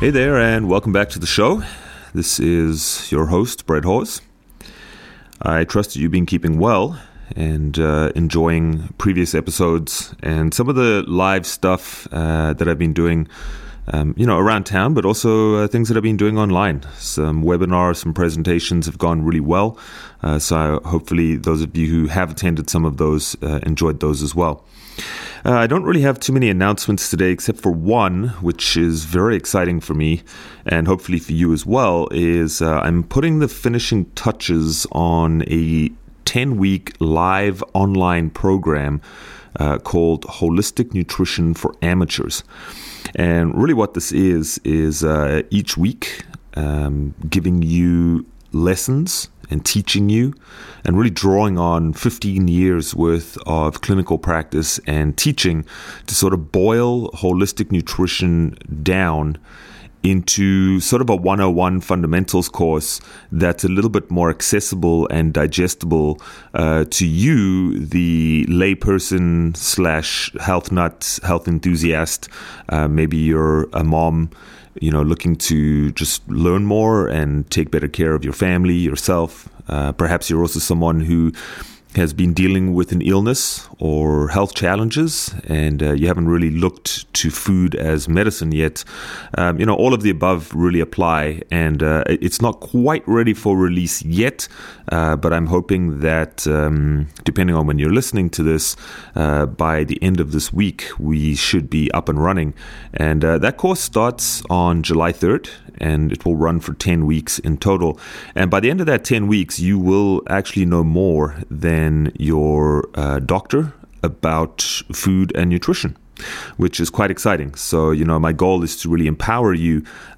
Hey there, and welcome back to the show. This is your host, Brett Hawes. I trust that you've been keeping well and enjoying previous episodes and some of the live stuff that I've been doing, around town, but also things that I've been doing online. Some webinars, some presentations have gone really well. So hopefully those of you who have attended some of those enjoyed those as well. I don't really have too many announcements today, except for one, which is very exciting for me, and hopefully for you as well, is I'm putting the finishing touches on a 10-week live online program called Holistic Nutrition for Amateurs. And really what this is each week giving you lessons and teaching you and really drawing on 15 years worth of clinical practice and teaching to sort of boil holistic nutrition down into sort of a 101 fundamentals course that's a little bit more accessible and digestible to you, the layperson / health nut, health enthusiast. Maybe you're a mom, looking to just learn more and take better care of your family, yourself. Perhaps you're also someone who has been dealing with an illness or health challenges, and you haven't really looked to food as medicine yet. All of the above really apply, and it's not quite ready for release yet, but I'm hoping that depending on when you're listening to this, by the end of this week, we should be up and running. And that course starts on July 3rd, and it will run for 10 weeks in total. And by the end of that 10 weeks, you will actually know more than your doctor about food and nutrition, which is quite exciting. So, my goal is to really empower you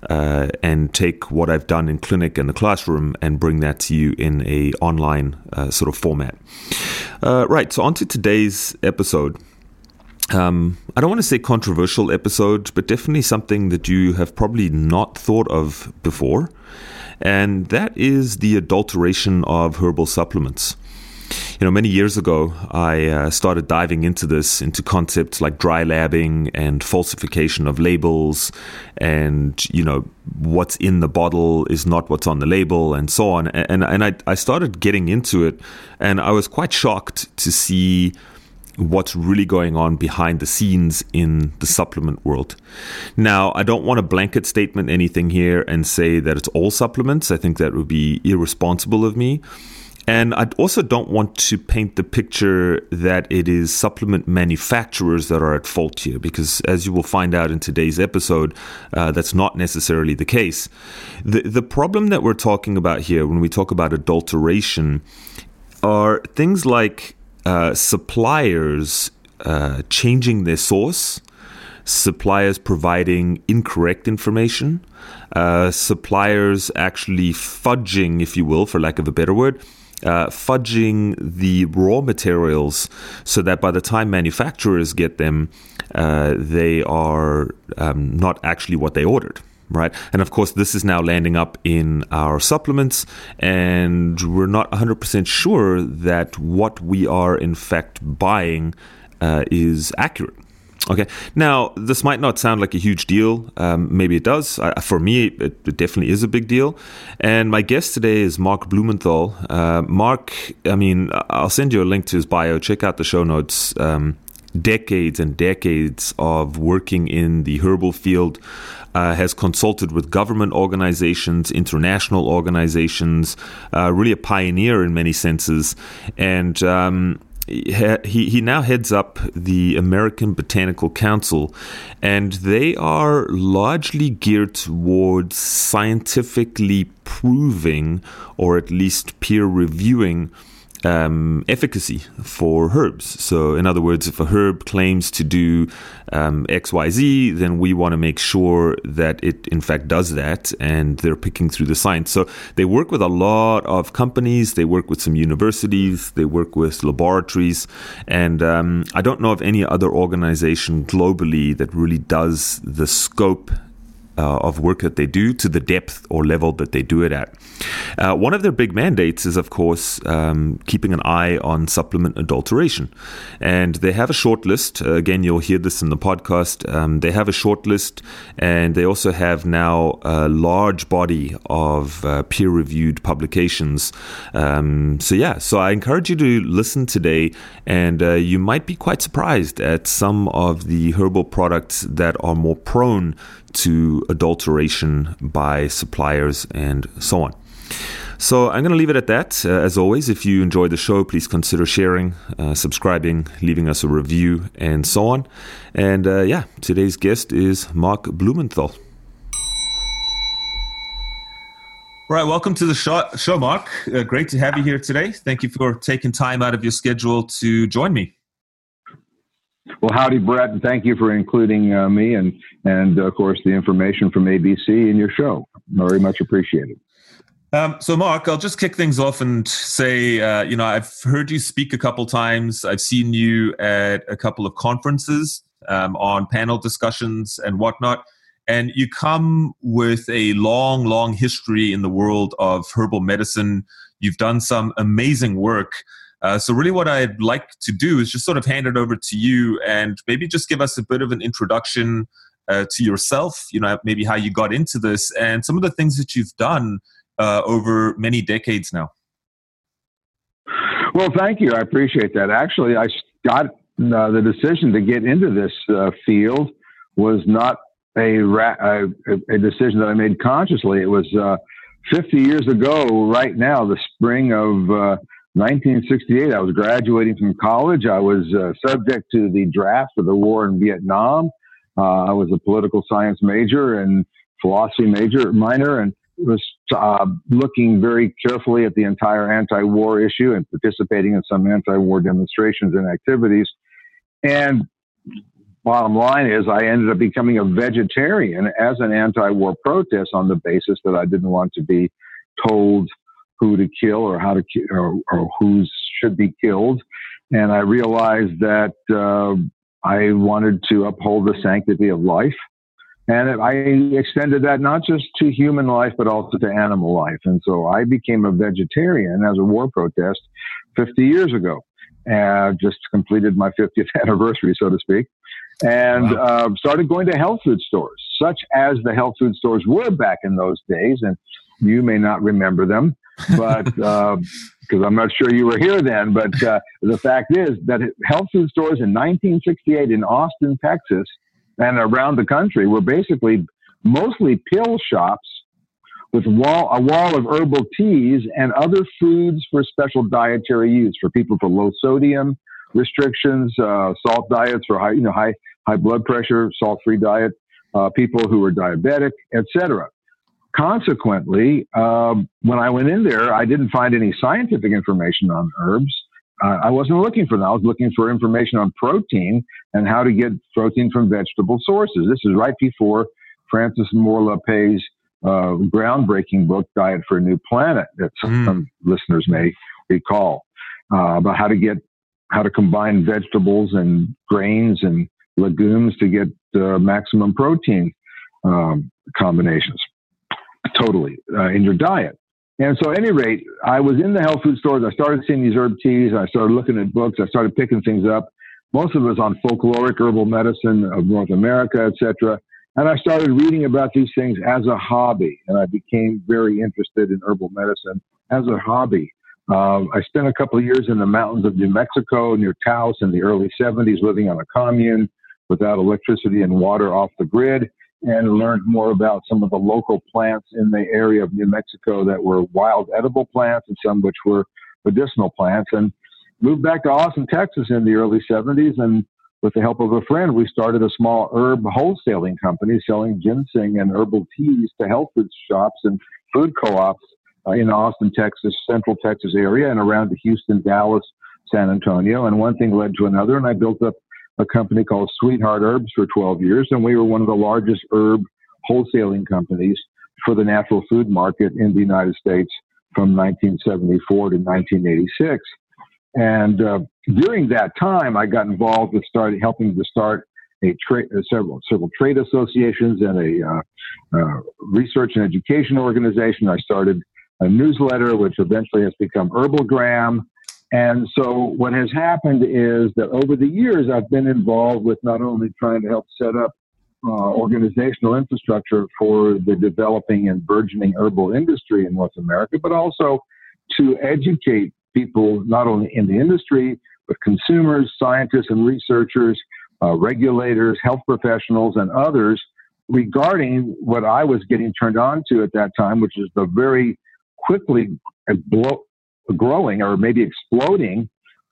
and take what I've done in clinic and the classroom and bring that to you in a online sort of format. Right, so on to today's episode. I don't want to say controversial episode, but definitely something that you have probably not thought of before, and that is the adulteration of herbal supplements. Many years ago, I started diving into concepts like dry labbing and falsification of labels, and what's in the bottle is not what's on the label, and so on. And I started getting into it, and I was quite shocked to see what's really going on behind the scenes in the supplement world. Now, I don't want to blanket statement anything here and say that it's all supplements. I think that would be irresponsible of me. And I also don't want to paint the picture that it is supplement manufacturers that are at fault here, because as you will find out in today's episode, that's not necessarily the case. The problem that we're talking about here when we talk about adulteration are things like suppliers changing their source, suppliers providing incorrect information, suppliers actually fudging, if you will, for lack of a better word, fudging the raw materials so that by the time manufacturers get them, they are not actually what they ordered. Right. And of course, this is now landing up in our supplements, and we're not 100% sure that what we are in fact buying is accurate. Okay. Now, this might not sound like a huge deal. Maybe it does. For me, it definitely is a big deal. And my guest today is Mark Blumenthal. Mark, I'll send you a link to his bio. Check out the show notes. Decades and decades of working in the herbal field, has consulted with government organizations, international organizations, really a pioneer in many senses. And he now heads up the American Botanical Council, and they are largely geared towards scientifically proving, or at least peer reviewing, efficacy for herbs. So in other words, if a herb claims to do XYZ, then we want to make sure that it in fact does that, and they're picking through the science. So they work with a lot of companies, they work with some universities, they work with laboratories, and I don't know of any other organization globally that really does the scope of work that they do to the depth or level that they do it at. One of their big mandates is, of course, keeping an eye on supplement adulteration. And they have a short list. Again, you'll hear this in the podcast. They have a short list, and they also have now a large body of peer-reviewed publications. So I encourage you to listen today, and you might be quite surprised at some of the herbal products that are more prone to adulteration by suppliers and so on. So I'm going to leave it at that. As always, if you enjoy the show, please consider sharing, subscribing, leaving us a review, and so on. And today's guest is Mark Blumenthal. All right, welcome to the show, Mark. Great to have you here today. Thank you for taking time out of your schedule to join me. Well, howdy, Brett, and thank you for including me and of course, the information from ABC in your show. Very much appreciated. So, Mark, I'll just kick things off and say, I've heard you speak a couple times. I've seen you at a couple of conferences on panel discussions and whatnot. And you come with a long, long history in the world of herbal medicine. You've done some amazing work. So really what I'd like to do is just sort of hand it over to you and maybe just give us a bit of an introduction to yourself, maybe how you got into this and some of the things that you've done over many decades now. Well, thank you. I appreciate that. Actually, I got the decision to get into this field was not a decision that I made consciously. It was 50 years ago, right now, the spring of 1968. I was graduating from college. I was subject to the draft for the war in Vietnam. I was a political science major and philosophy minor, and was looking very carefully at the entire anti-war issue and participating in some anti-war demonstrations and activities. And bottom line is I ended up becoming a vegetarian as an anti-war protest on the basis that I didn't want to be told who to kill or how to kill or who should be killed. And I realized that I wanted to uphold the sanctity of life. And I extended that not just to human life, but also to animal life. And so I became a vegetarian as a war protest 50 years ago. Just completed my 50th anniversary, so to speak. And started going to health food stores, such as the health food stores were back in those days. And you may not remember them, but because I'm not sure you were here then. But the fact is that health food stores in 1968 in Austin, Texas, and around the country were basically mostly pill shops with a wall of herbal teas and other foods for special dietary use for people for low sodium restrictions, salt diets for high blood pressure, salt-free diet, people who were diabetic, etc. Consequently, when I went in there, I didn't find any scientific information on herbs. I wasn't looking for that. I was looking for information on protein and how to get protein from vegetable sources. This is right before Francis Moore Lappé's groundbreaking book, Diet for a New Planet, that some listeners may recall, about how to combine vegetables and grains and legumes to get maximum protein combinations totally in your diet. And so at any rate, I was in the health food stores. I started seeing these herb teas. I started looking at books. I started picking things up. Most of it was on folkloric herbal medicine of North America, etc. And I started reading about these things as a hobby. And I became very interested in herbal medicine as a hobby. I spent a couple of years in the mountains of New Mexico near Taos in the early 70s, living on a commune without electricity and water off the grid, and learned more about some of the local plants in the area of New Mexico that were wild edible plants and some which were medicinal plants, and moved back to Austin, Texas in the early 70s. And with the help of a friend, we started a small herb wholesaling company selling ginseng and herbal teas to health food shops and food co-ops in Austin, Texas, Central Texas area, and around to Houston, Dallas, San Antonio. And one thing led to another, and I built up a company called Sweetheart Herbs for 12 years, and we were one of the largest herb wholesaling companies for the natural food market in the United States from 1974 to 1986. And during that time, I got involved with helping to start several trade associations and a research and education organization. I started a newsletter, which eventually has become Herbalgram. And so what has happened is that over the years, I've been involved with not only trying to help set up organizational infrastructure for the developing and burgeoning herbal industry in North America, but also to educate people not only in the industry, but consumers, scientists and researchers, regulators, health professionals, and others regarding what I was getting turned on to at that time, which is the very quickly growing or maybe exploding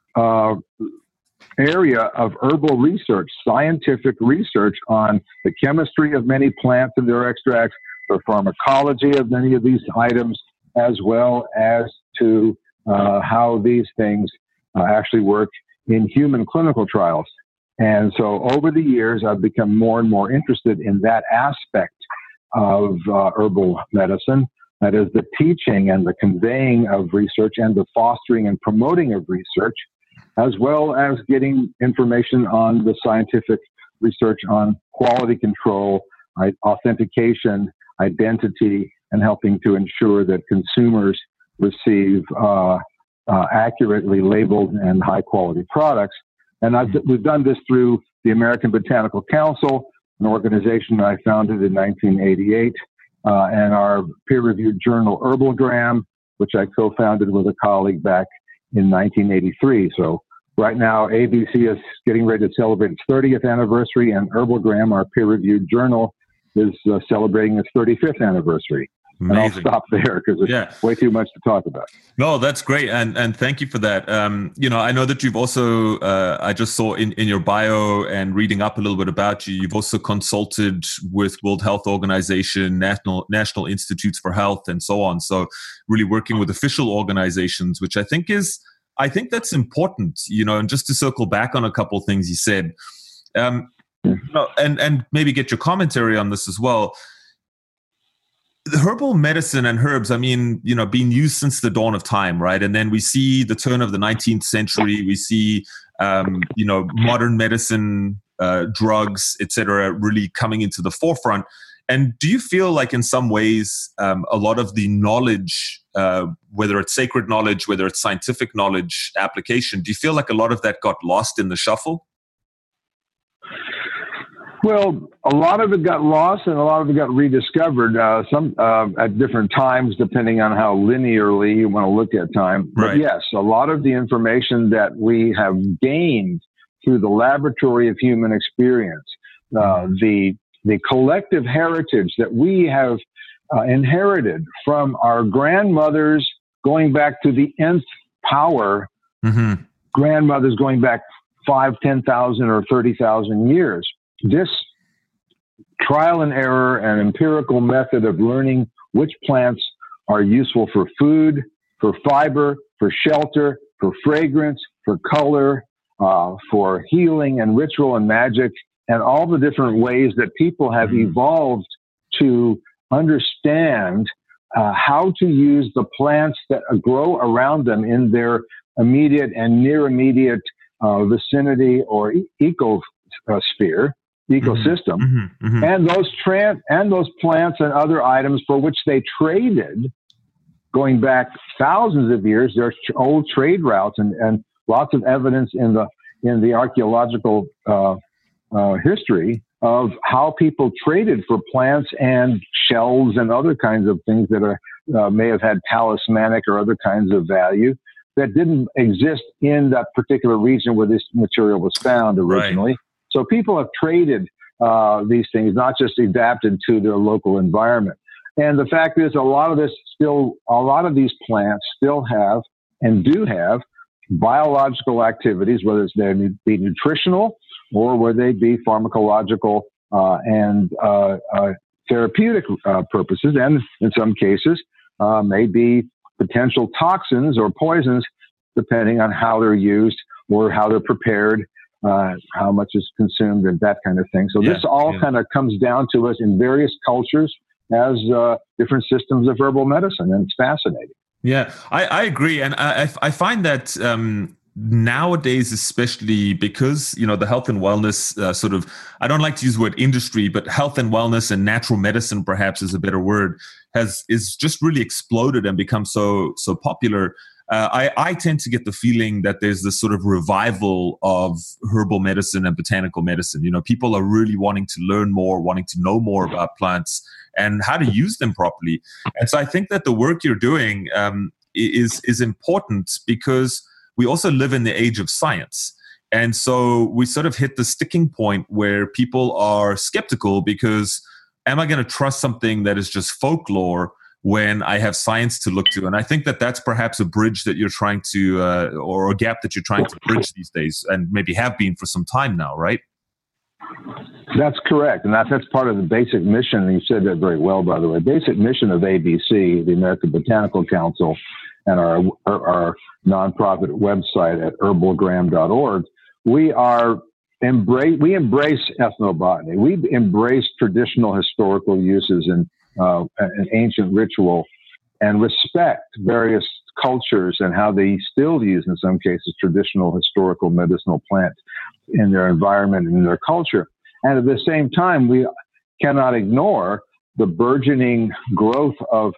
area of herbal research, scientific research on the chemistry of many plants and their extracts, the pharmacology of many of these items, as well as to how these things actually work in human clinical trials. And so over the years, I've become more and more interested in that aspect of herbal medicine. That is the teaching and the conveying of research and the fostering and promoting of research, as well as getting information on the scientific research on quality control, authentication, identity, and helping to ensure that consumers receive accurately labeled and high-quality products. And we've done this through the American Botanical Council, an organization I founded in 1988, and our peer-reviewed journal Herbalgram, which I co-founded with a colleague back in 1983. So right now, ABC is getting ready to celebrate its 30th anniversary, and Herbalgram, our peer-reviewed journal, is celebrating its 35th anniversary. Amazing. And I'll stop there because it's way too much to talk about. No, that's great. And thank you for that. I know that you've also, I just saw in your bio and reading up a little bit about you, you've also consulted with World Health Organization, National Institutes for Health, and so on. So really working with official organizations, which I think that's important, and just to circle back on a couple of things you said, and maybe get your commentary on this as well. The herbal medicine and herbs, being used since the dawn of time, right? And then we see the turn of the 19th century. We see, modern medicine, drugs, etc., really coming into the forefront. And do you feel like in some ways, a lot of the knowledge, whether it's sacred knowledge, whether it's scientific knowledge application, do you feel like a lot of that got lost in the shuffle? Well, a lot of it got lost and a lot of it got rediscovered, some at different times, depending on how linearly you want to look at time. Right. But yes, a lot of the information that we have gained through the laboratory of human experience, the collective heritage that we have inherited from our grandmothers going back to the nth power, grandmothers going back 5, 10,000 or 30,000 years. This trial and error and empirical method of learning which plants are useful for food, for fiber, for shelter, for fragrance, for color, for healing and ritual and magic, and all the different ways that people have evolved to understand how to use the plants that grow around them in their immediate and near immediate vicinity or ecosystem, and those plants and other items for which they traded, going back thousands of years. There's old trade routes and lots of evidence in the archaeological history of how people traded for plants and shells and other kinds of things that may have had talismanic or other kinds of value that didn't exist in that particular region where this material was found originally. Right. So people have traded these things, not just adapted to their local environment. And the fact is, a lot of these plants still have and do have biological activities, whether they be nutritional or whether they be pharmacological and therapeutic purposes, and in some cases may be potential toxins or poisons, depending on how they're used or how they're prepared, how much is consumed, and that kind of thing. So this all kind of comes down to us in various cultures as different systems of herbal medicine, and it's fascinating. Yeah, I agree. And I find that nowadays, especially because, the health and wellness I don't like to use the word industry, but health and wellness and natural medicine perhaps is a better word, is just really exploded and become so popular. I tend to get the feeling that there's this sort of revival of herbal medicine and botanical medicine. People are really wanting to learn more, wanting to know more about plants and how to use them properly. And so I think that the work you're doing is important because we also live in the age of science. And so we sort of hit the sticking point where people are skeptical because am I going to trust something that is just folklore when I have science to look to? And I think that that's perhaps a bridge that you're trying to, or a gap that you're trying to bridge these days, and maybe have been for some time now, right? That's correct. And that's part of the basic mission. And you said that very well, by the way. Basic mission of ABC, the American Botanical Council, and our nonprofit website at herbalgram.org, we embrace ethnobotany. We embrace traditional historical uses and ancient ritual, and respect various cultures and how they still use, in some cases, traditional historical medicinal plants in their environment and in their culture. And at the same time, we cannot ignore the burgeoning growth of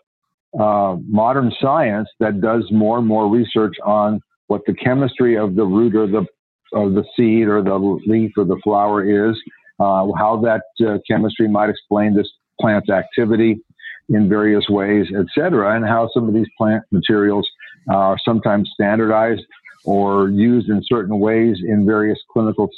modern science that does more and more research on what the chemistry of the root or the seed or the leaf or the flower is, how that chemistry might explain this plant's activity in various ways, etc., and how some of these plant materials are sometimes standardized or used in certain ways in various clinical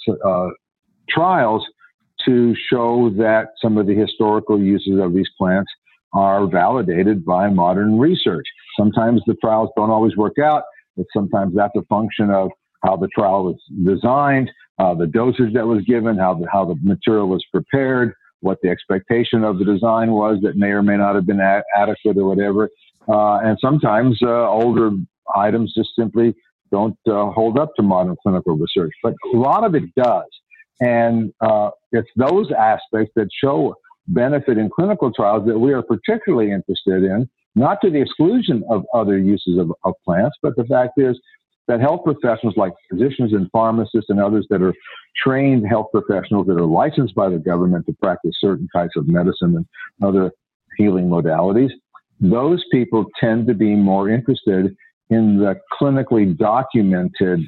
trials to show that some of the historical uses of these plants are validated by modern research. Sometimes the trials don't always work out. Sometimes that's a function of how the trial was designed, the dosage that was given, how the material was prepared, what the expectation of the design was that may or may not have been adequate or whatever. And sometimes older items just simply don't hold up to modern clinical research. But a lot of it does. And it's those aspects that show benefit in clinical trials that we are particularly interested in, not to the exclusion of other uses of plants, but the fact is that health professionals like physicians and pharmacists and others that are trained health professionals that are licensed by the government to practice certain types of medicine and other healing modalities, those people tend to be more interested in the clinically documented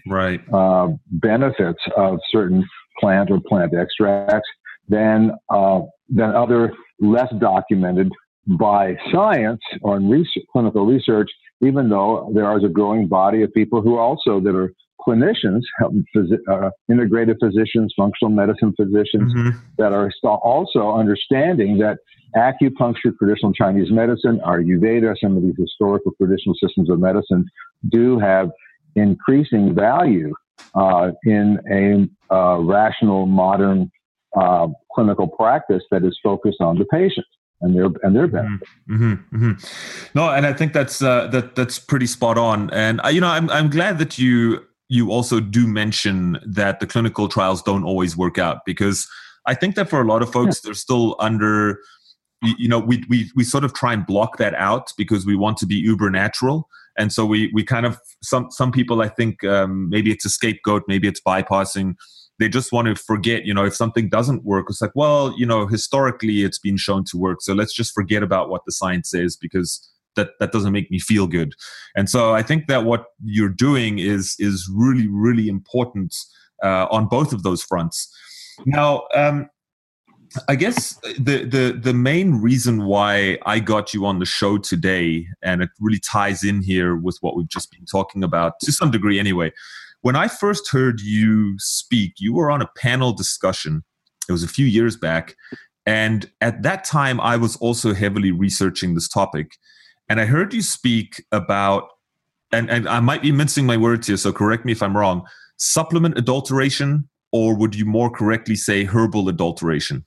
benefits of certain plant or plant extracts than other less documented by science or in clinical research, even though there is a growing body of people who also that are clinicians, integrative physicians, functional medicine physicians, that are also understanding that acupuncture, traditional Chinese medicine, Ayurveda, some of these historical traditional systems of medicine do have increasing value in a rational, modern clinical practice that is focused on the patient and their benefit. No, and I think that's pretty spot on. And I'm glad that you also do mention that the clinical trials don't always work out, because I think that for a lot of folks, they're still under. We sort of try and block that out because we want to be uber natural. And so we kind of, some people, I think, maybe it's a scapegoat, maybe it's bypassing. They just want to forget, if something doesn't work, it's like, well, historically it's been shown to work. So let's just forget about what the science says because that doesn't make me feel good. And so I think that what you're doing is really, really important on both of those fronts. Now, I guess the main reason why I got you on the show today, and it really ties in here with what we've just been talking about to some degree anyway. When I first heard you speak, you were on a panel discussion. It was a few years back. And at that time, I was also heavily researching this topic. And I heard you speak about, and I might be mincing my words here, so correct me if I'm wrong, supplement adulteration, or would you more correctly say herbal adulteration?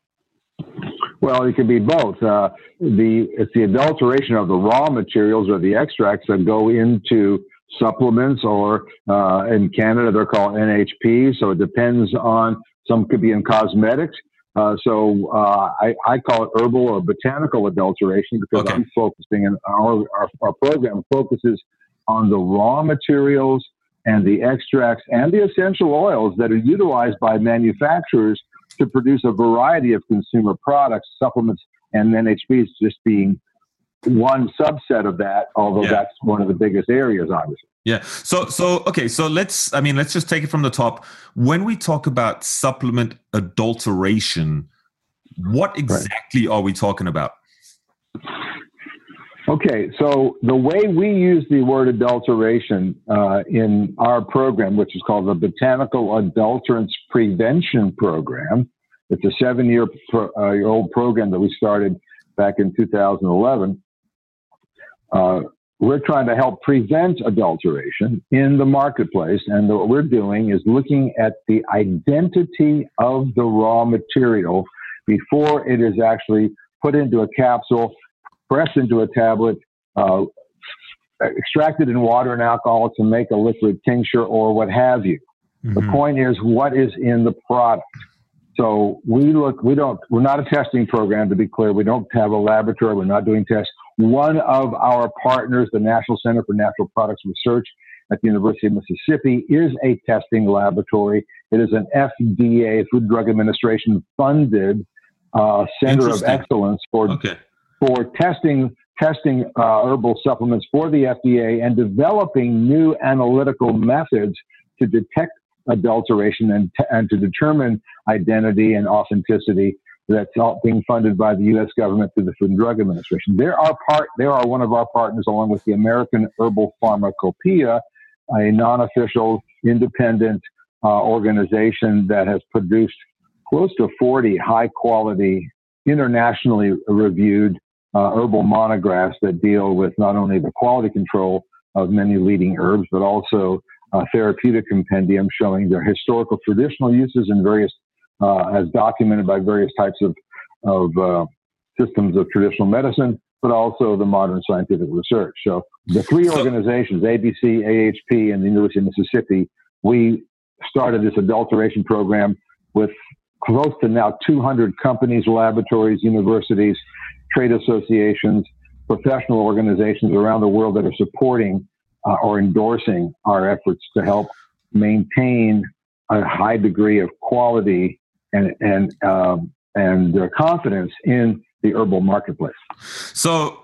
Well, it could be both. It's the adulteration of the raw materials or the extracts that go into supplements, or in Canada, they're called NHP. So it depends on, some could be in cosmetics. So I call it herbal or botanical adulteration because I'm focusing, and our program focuses on the raw materials and the extracts and the essential oils that are utilized by manufacturers to produce a variety of consumer products, supplements, and NHPs just being one subset of that, although that's one of the biggest areas, obviously. Yeah. So let's just take it from the top. When we talk about supplement adulteration, what exactly are we talking about? Okay, so the way we use the word adulteration in our program, which is called the Botanical Adulterants Prevention Program, it's a 7-year-old program that we started back in 2011. We're trying to help prevent adulteration in the marketplace, and what we're doing is looking at the identity of the raw material before it is actually put into a capsule, pressed into a tablet, extracted in water and alcohol to make a liquid tincture or what have you. Mm-hmm. The point is, what is in the product? So we're not a testing program, to be clear. We don't have a laboratory. We're not doing tests. One of our partners, the National Center for Natural Products Research at the University of Mississippi, is a testing laboratory. It is an FDA, Food and Drug Administration funded center of excellence for testing herbal supplements for the FDA and developing new analytical methods to detect adulteration and to determine identity and authenticity. That's all being funded by the U.S. government through the Food and Drug Administration. They are one of our partners, along with the American Herbal Pharmacopoeia, a non-official, independent organization that has produced close to 40 high-quality, internationally reviewed herbal monographs that deal with not only the quality control of many leading herbs, but also therapeutic compendium showing their historical traditional uses in various, as documented by various types of systems of traditional medicine, but also the modern scientific research. So the three organizations, ABC, AHP, and the University of Mississippi, we started this adulteration program with close to now 200 companies, laboratories, universities, trade associations, professional organizations around the world that are supporting or endorsing our efforts to help maintain a high degree of quality and confidence in the herbal marketplace. So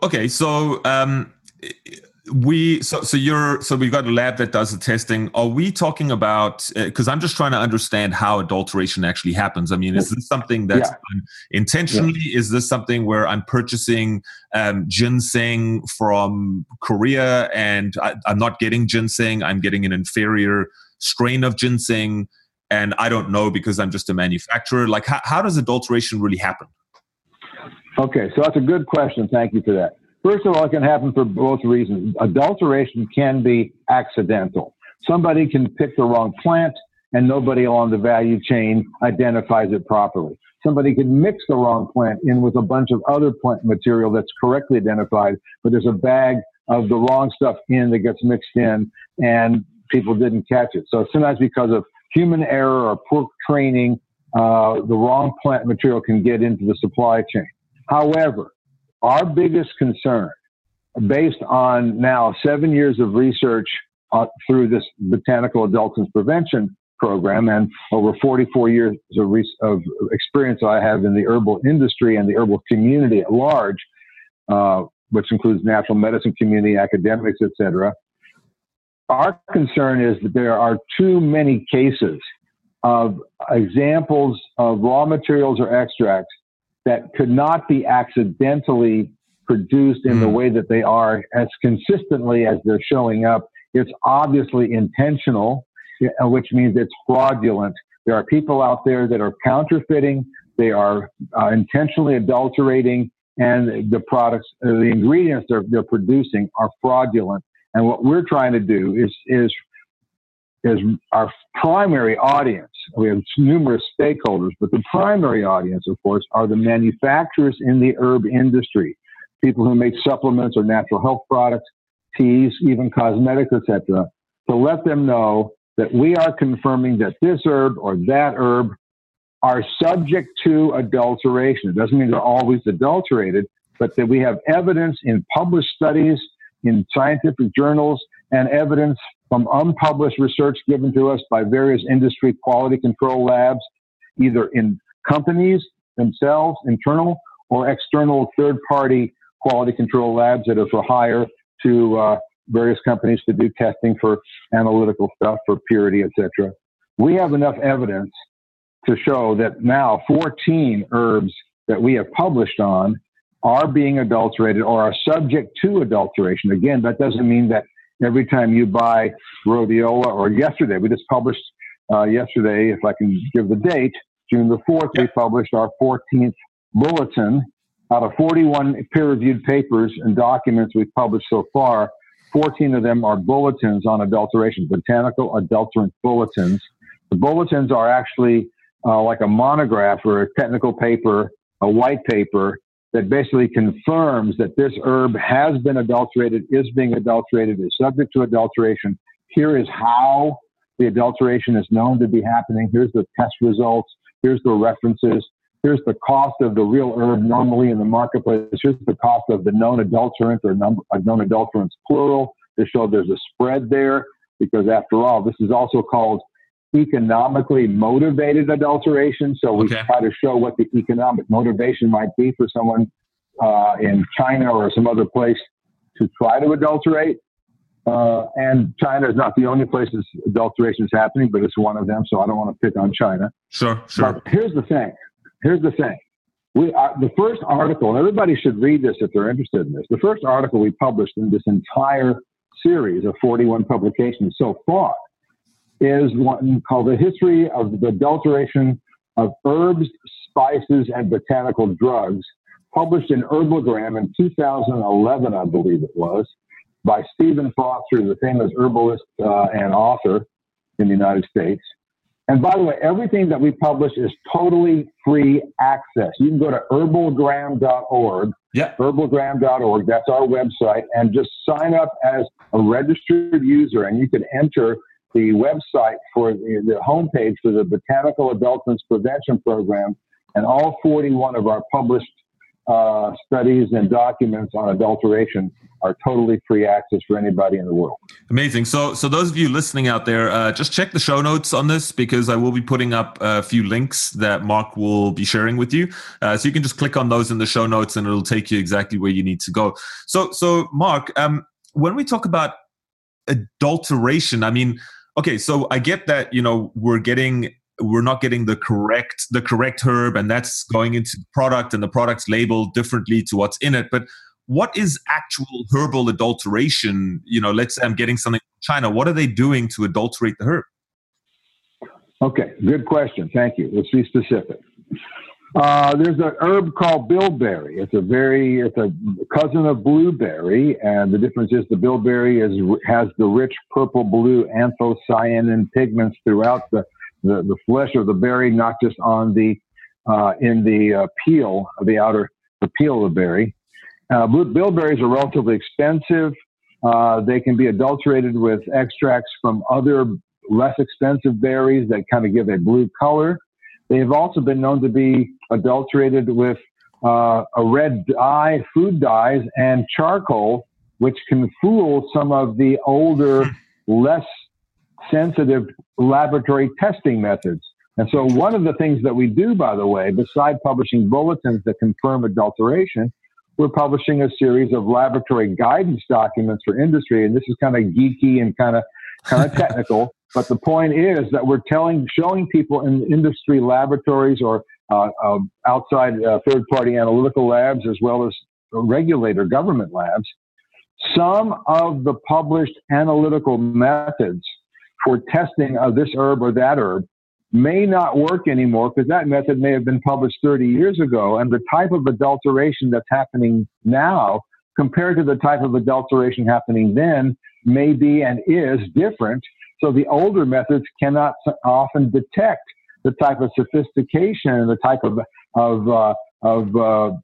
we've got a lab that does the testing. Are we talking about, because I'm just trying to understand how adulteration actually happens. I mean, is this something that's done intentionally? Yeah. Is this something where I'm purchasing ginseng from Korea and I'm not getting ginseng, I'm getting an inferior strain of ginseng, and I don't know because I'm just a manufacturer? Like, how does adulteration really happen? Okay, so that's a good question. Thank you for that. First of all, it can happen for both reasons. Adulteration can be accidental. Somebody can pick the wrong plant and nobody along the value chain identifies it properly. Somebody can mix the wrong plant in with a bunch of other plant material that's correctly identified, but there's a bag of the wrong stuff in that gets mixed in and people didn't catch it. So sometimes because of human error or poor training, the wrong plant material can get into the supply chain. However, our biggest concern, based on now 7 years of research through this Botanical Adulterants Prevention Program and over 44 years of experience I have in the herbal industry and the herbal community at large, which includes natural medicine community, academics, etc. Our concern is that there are too many cases of examples of raw materials or extracts that could not be accidentally produced in the way that they are as consistently as they're showing up. It's obviously intentional, which means it's fraudulent. There are people out there that are counterfeiting. They are intentionally adulterating, and the products, the ingredients they're producing are fraudulent. And what we're trying to do is our primary audience. We have numerous stakeholders, but the primary audience, of course, are the manufacturers in the herb industry, people who make supplements or natural health products, teas, even cosmetics, etc., to let them know that we are confirming that this herb or that herb are subject to adulteration. It doesn't mean they're always adulterated, but that we have evidence in published studies, in scientific journals, and evidence from unpublished research given to us by various industry quality control labs, either in companies themselves, internal or external third-party quality control labs that are for hire to various companies to do testing for analytical stuff, for purity, etc. We have enough evidence to show that now 14 herbs that we have published on are being adulterated or are subject to adulteration. Again, that doesn't mean that every time you buy rhodiola, or yesterday, we just published yesterday, if I can give the date, June the 4th, we published our 14th bulletin out of 41 peer-reviewed papers and documents we've published so far. 14 of them are bulletins on adulteration, botanical adulterant bulletins. The bulletins are actually like a monograph or a technical paper, a white paper that basically confirms that this herb has been adulterated, is being adulterated, is subject to adulteration. Here is how the adulteration is known to be happening. Here's the test results. Here's the references. Here's the cost of the real herb normally in the marketplace. Here's the cost of the known adulterant or known adulterants plural to show there's a spread there, because after all, this is also called economically motivated adulteration. So we try to show what the economic motivation might be for someone in China or some other place to try to adulterate. And China is not the only place this adulteration is happening, but it's one of them. So I don't want to pick on China. Sure. But here's the thing. The first article, and everybody should read this if they're interested in this. The first article we published in this entire series of 41 publications so far is one called The History of the Adulteration of Herbs, Spices, and Botanical Drugs, published in Herbalgram in 2011, I believe it was, by Stephen Foster, the famous herbalist and author in the United States. And by the way, everything that we publish is totally free access. You can go to herbalgram.org. Yeah. Herbalgram.org, that's our website, and just sign up as a registered user, and you can enter the website for the homepage for the Botanical Adulterants Prevention Program, and all 41 of our published studies and documents on adulteration are totally free access for anybody in the world. Amazing. So those of you listening out there, just check the show notes on this, because I will be putting up a few links that Mark will be sharing with you. So you can just click on those in the show notes and it'll take you exactly where you need to go. So Mark, when we talk about adulteration, I mean, okay, so I get that, we're not getting the correct herb, and that's going into the product, and the product's labeled differently to what's in it. But what is actual herbal adulteration? Let's say I'm getting something from China. What are they doing to adulterate the herb? Okay, good question. Thank you. Let's be specific. There's an herb called bilberry. It's a cousin of blueberry, and the difference is the bilberry has the rich purple-blue anthocyanin pigments throughout the flesh of the berry, not just on the in the peel of the peel of the berry. Bilberries are relatively expensive. They can be adulterated with extracts from other less expensive berries that kind of give a blue color. They have also been known to be adulterated with a red dye, food dyes, and charcoal, which can fool some of the older, less sensitive laboratory testing methods. And so one of the things that we do, by the way, beside publishing bulletins that confirm adulteration, we're publishing a series of laboratory guidance documents for industry. And this is kind of geeky and kind of technical. But the point is that we're showing people in industry laboratories or outside third-party analytical labs, as well as regulator government labs, some of the published analytical methods for testing of this herb or that herb may not work anymore, because that method may have been published 30 years ago, and the type of adulteration that's happening now compared to the type of adulteration happening then may be and is different. So the older methods cannot often detect the type of sophistication and the type of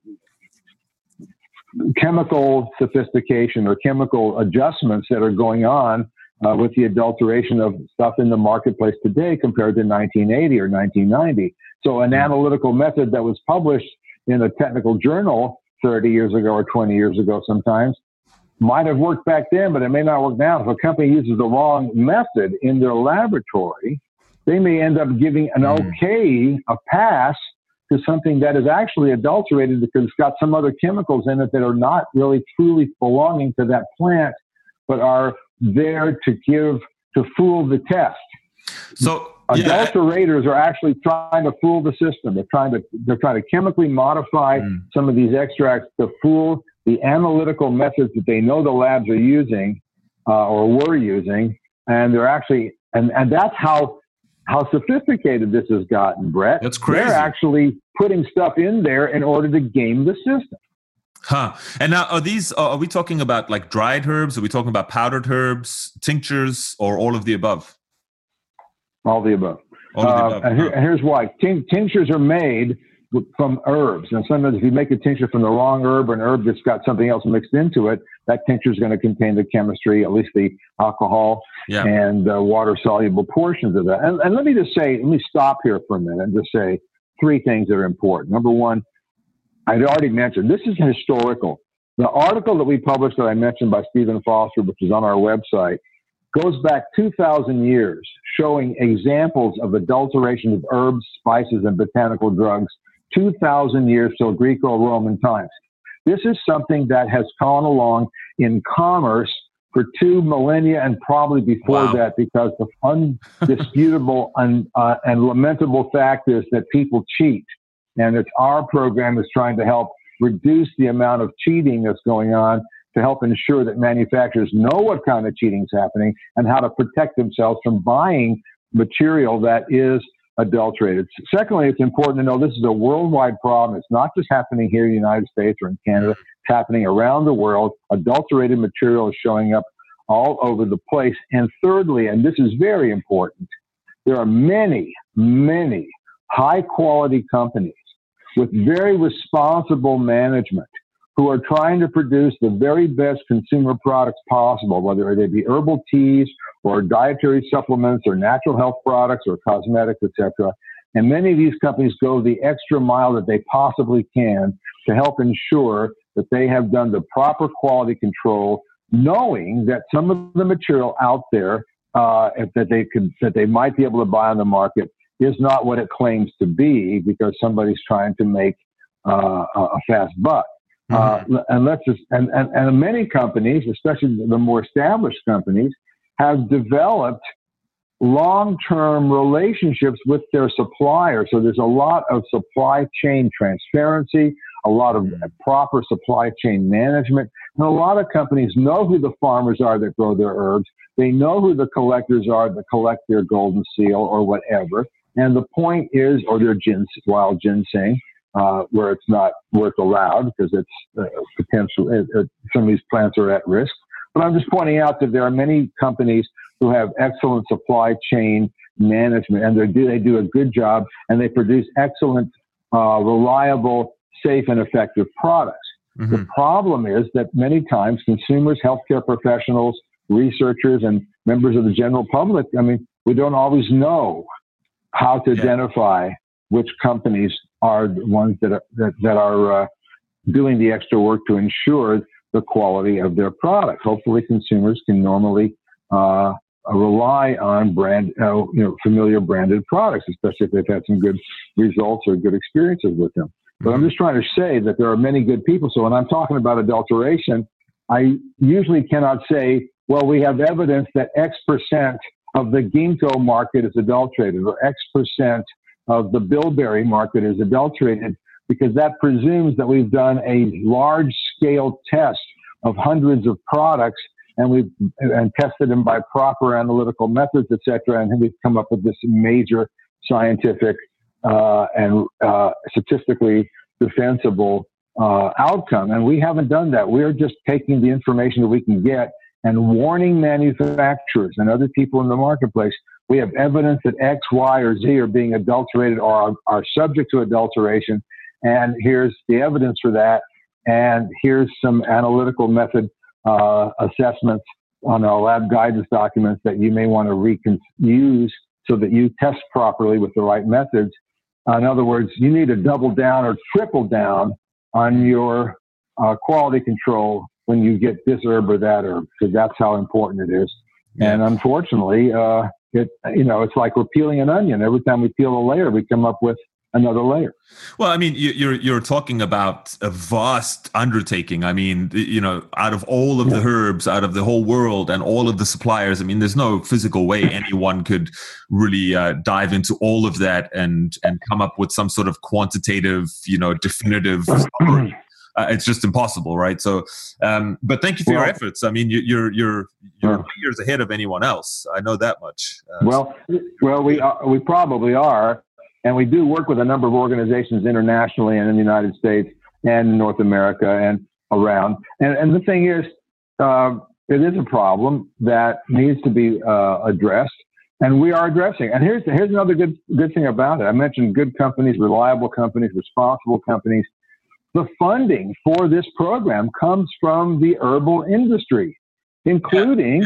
chemical sophistication or chemical adjustments that are going on with the adulteration of stuff in the marketplace today compared to 1980 or 1990. So an analytical method that was published in a technical journal 30 years ago or 20 years ago sometimes might have worked back then, but it may not work now. If a company uses the wrong method in their laboratory, they may end up giving an a pass to something that is actually adulterated because it's got some other chemicals in it that are not really truly belonging to that plant, but are there to fool the test. So adulterators are actually trying to fool the system. They're trying to chemically modify some of these extracts to fool the analytical methods that they know the labs are using or were using, and they're actually and that's how sophisticated this has gotten, Brett. That's crazy. They're actually putting stuff in there in order to game the system. Huh. And now, are we talking about like dried herbs? Are we talking about powdered herbs, tinctures, or all of the above? All the above. And here's why. Tinctures are made from herbs. And sometimes if you make a tincture from the wrong herb or an herb that's got something else mixed into it, that tincture is going to contain the chemistry, at least the alcohol and water-soluble portions of that. And let me stop here for a minute and just say three things that are important. Number one, I'd already mentioned, this is historical. The article that we published that I mentioned by Stephen Foster, which is on our website, goes back 2,000 years, showing examples of adulteration of herbs, spices, and botanical drugs 2,000 years till Greco-Roman times. This is something that has gone along in commerce for 2 millennia and probably before that, because the undisputable and lamentable fact is that people cheat. And it's our program is trying to help reduce the amount of cheating that's going on to help ensure that manufacturers know what kind of cheating is happening and how to protect themselves from buying material that is adulterated. Secondly, it's important to know this is a worldwide problem. It's not just happening here in the United States or in Canada. It's happening around the world. Adulterated material is showing up all over the place. And thirdly, and this is very important, there are many, many high-quality companies with very responsible management who are trying to produce the very best consumer products possible, whether they be herbal teas or dietary supplements or natural health products or cosmetics, etc. And many of these companies go the extra mile that they possibly can to help ensure that they have done the proper quality control, knowing that some of the material out there that they might be able to buy on the market is not what it claims to be, because somebody's trying to make a fast buck. And many companies, especially the more established companies, have developed long-term relationships with their suppliers. So there's a lot of supply chain transparency, a lot of proper supply chain management, and a lot of companies know who the farmers are that grow their herbs. They know who the collectors are that collect their golden seal or whatever. And the point is, or their wild ginseng, where it's not worth allowed because it's potential. Some of these plants are at risk. But I'm just pointing out that there are many companies who have excellent supply chain management, and they do a good job, and they produce excellent, reliable, safe, and effective products. The problem is that many times consumers, healthcare professionals, researchers, and members of the general public, we don't always know how to identify which companies are the ones that are doing the extra work to ensure the quality of their products. Hopefully, consumers can normally rely on familiar branded products, especially if they've had some good results or good experiences with them. But I'm just trying to say that there are many good people. So when I'm talking about adulteration, I usually cannot say, well, we have evidence that X% of the ginkgo market is adulterated, or X% of the bilberry market is adulterated, because that presumes that we've done a large-scale test of hundreds of products and tested them by proper analytical methods, et cetera, and we've come up with this major scientific and statistically defensible outcome. And we haven't done that. We're just taking the information that we can get and warning manufacturers and other people in the marketplace. We have evidence that X, Y, or Z are being adulterated or are subject to adulteration. And here's the evidence for that. And here's some analytical method assessments on our lab guidance documents that you may want to use so that you test properly with the right methods. In other words, you need to double down or triple down on your quality control when you get this herb or that herb, because that's how important it is. Yeah. And unfortunately, it's like we're peeling an onion. Every time we peel a layer, we come up with another layer. Well, I mean, you're talking about a vast undertaking. I mean, out of all of the herbs, out of the whole world, and all of the suppliers, I mean, there's no physical way anyone could really dive into all of that and come up with some sort of quantitative, definitive summary. It's just impossible, right? So, but thank you for your efforts. I mean, you're years ahead of anyone else. I know that much. We probably are. And we do work with a number of organizations internationally and in the United States and North America and around. And the thing is, it is a problem that needs to be addressed, and we are addressing. And here's another good thing about it. I mentioned good companies, reliable companies, responsible companies. The funding for this program comes from the herbal industry, including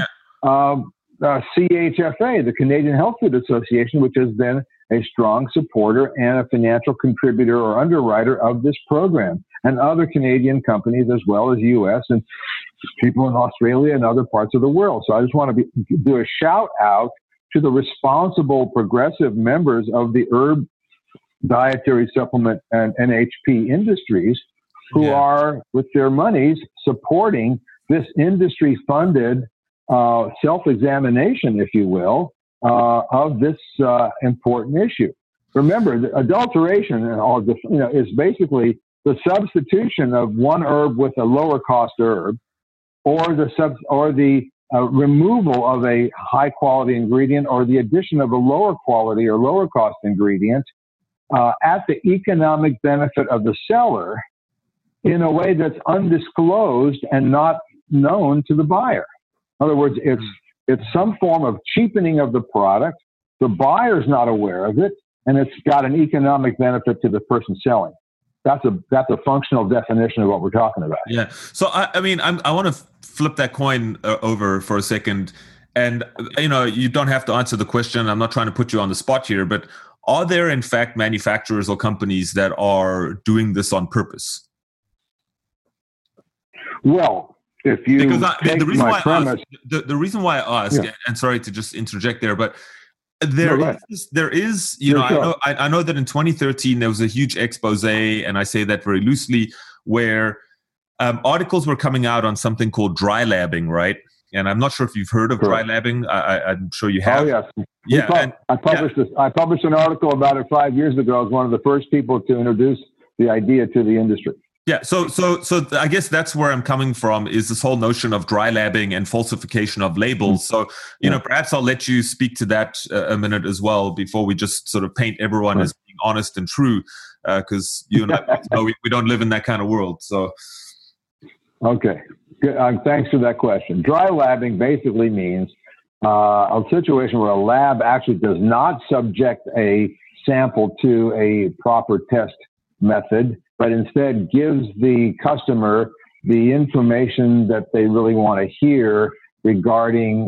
CHFA, the Canadian Health Food Association, which has been a strong supporter and a financial contributor or underwriter of this program, and other Canadian companies as well as U.S. and people in Australia and other parts of the world. So I just want to do a shout out to the responsible progressive members of the herb dietary supplement and NHP industries who are, with their monies, supporting this industry-funded self-examination, if you will, of this important issue. Remember, the adulteration is basically the substitution of one herb with a lower cost herb, or the removal of a high quality ingredient, or the addition of a lower quality or lower cost ingredient at the economic benefit of the seller in a way that's undisclosed and not known to the buyer. In other words, it's some form of cheapening of the product. The buyer's not aware of it, and it's got an economic benefit to the person selling. That's a functional definition of what we're talking about. Yeah. So I want to flip that coin over for a second, and you don't have to answer the question. I'm not trying to put you on the spot here, but are there in fact manufacturers or companies that are doing this on purpose? well, if you take the reason my why premise, the reason why I ask, and sorry to just interject there, but there is, I know that in 2013 there was a huge expose, and I say that very loosely, where articles were coming out on something called dry labbing, right? And I'm not sure if you've heard of dry labbing. I'm sure you have. Oh yes, I published an article about it 5 years ago. I was one of the first people to introduce the idea to the industry. Yeah, so I guess that's where I'm coming from, is this whole notion of dry labbing and falsification of labels. So, perhaps I'll let you speak to that a minute as well before we just sort of paint everyone as being honest and true, because you and I both know we don't live in that kind of world. So, okay, good. Thanks for that question. Dry labbing basically means a situation where a lab actually does not subject a sample to a proper test method, but instead gives the customer the information that they really want to hear regarding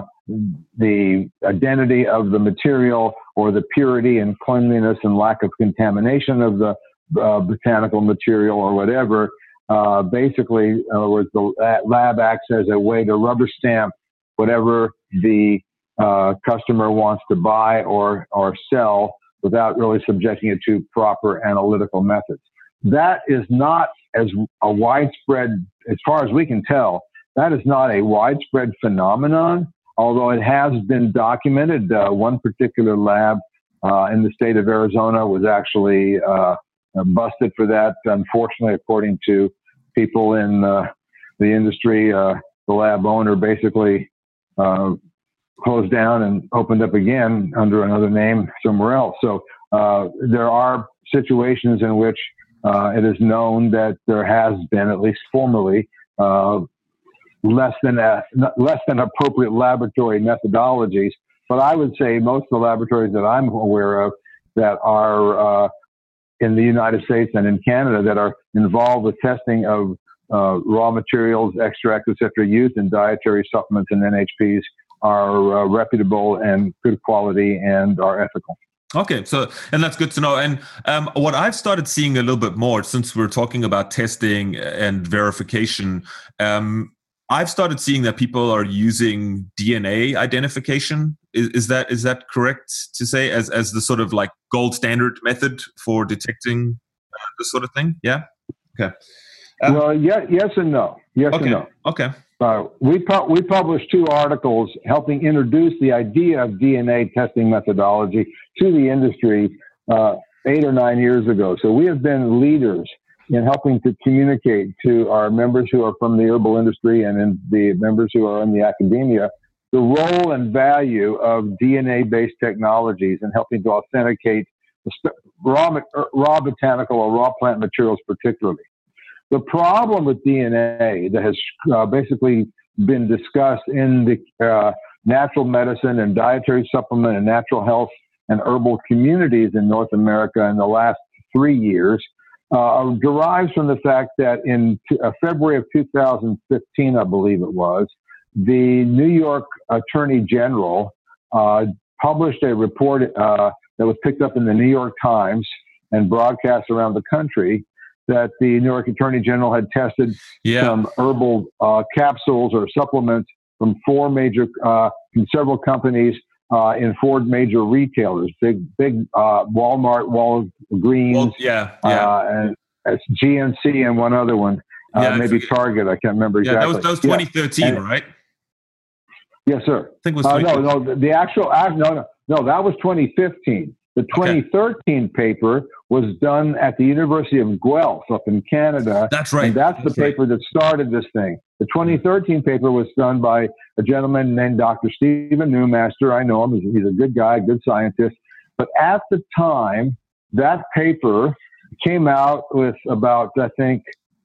the identity of the material, or the purity and cleanliness and lack of contamination of the botanical material, or whatever. Basically, in other words, the lab acts as a way to rubber stamp whatever the customer wants to buy or sell, without really subjecting it to proper analytical methods. That is not as a widespread, as far as we can tell, that is not a widespread phenomenon, although it has been documented. One particular lab in the state of Arizona was actually busted for that. Unfortunately, according to people in the industry, the lab owner basically closed down and opened up again under another name somewhere else. So there are situations in which it is known that there has been, at least formerly, less than appropriate laboratory methodologies. But I would say most of the laboratories that I'm aware of that are in the United States and in Canada that are involved with testing of raw materials, extracts, etc., used in dietary supplements and NHPs are reputable and good quality and are ethical. Okay, and that's good to know. And what I've started seeing a little bit more, since we're talking about testing and verification, I've started seeing that people are using DNA identification. Is that correct to say, as the sort of like gold standard method for detecting this sort of thing? Yeah. Okay. Well, yes and no. Yes and no. Okay. We published 2 articles helping introduce the idea of DNA testing methodology to the industry 8 or 9 years ago. So we have been leaders in helping to communicate to our members who are from the herbal industry and in the members who are in the academia the role and value of DNA-based technologies in helping to authenticate raw botanical or raw plant materials particularly. The problem with DNA that has basically been discussed in the natural medicine and dietary supplement and natural health and herbal communities in North America in the last 3 years derives from the fact that in February of 2015, I believe it was, the New York Attorney General published a report that was picked up in the New York Times and broadcast around the country that the New York Attorney General had tested some herbal capsules or supplements from from several companies in 4 major retailers, big Walmart, Walgreens, and it's GNC and one other one, maybe Target. I can't remember exactly. Yeah, that was 2013, right? Yes, sir. I think it was 2015. The actual no, that was 2015. The 2013 paper was done at the University of Guelph up in Canada. That's right. And that's the paper that started this thing. The 2013 paper was done by a gentleman named Dr. Stephen Newmaster. I know him. He's a good guy, good scientist. But at the time, that paper came out with about, I think,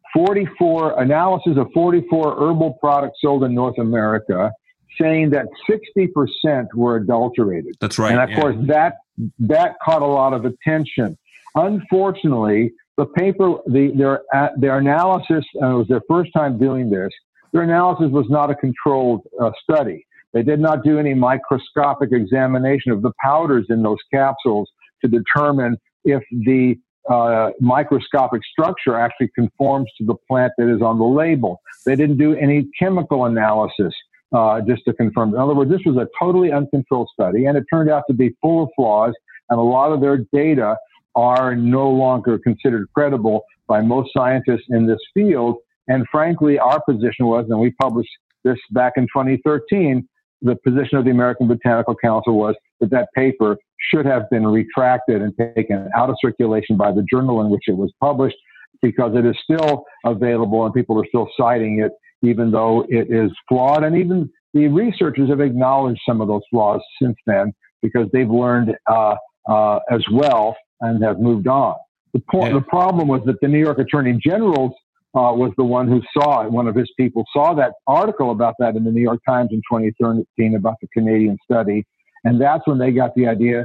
44 analysis of 44 herbal products sold in North America, saying that 60% were adulterated. That's right. And of course, that caught a lot of attention. Unfortunately, the paper, their analysis, and it was their first time doing this, their analysis was not a controlled study. They did not do any microscopic examination of the powders in those capsules to determine if the microscopic structure actually conforms to the plant that is on the label. They didn't do any chemical analysis just to confirm. In other words, this was a totally uncontrolled study, and it turned out to be full of flaws, and a lot of their data are no longer considered credible by most scientists in this field. And frankly, our position was, and we published this back in 2013, the position of the American Botanical Council was that paper should have been retracted and taken out of circulation by the journal in which it was published, because it is still available and people are still citing it, even though it is flawed. And even the researchers have acknowledged some of those flaws since then, because they've learned as well and have moved on. The problem was that the New York Attorney General was the one who saw it. One of his people saw that article about that in the New York Times in 2013 about the Canadian study. And that's when they got the idea,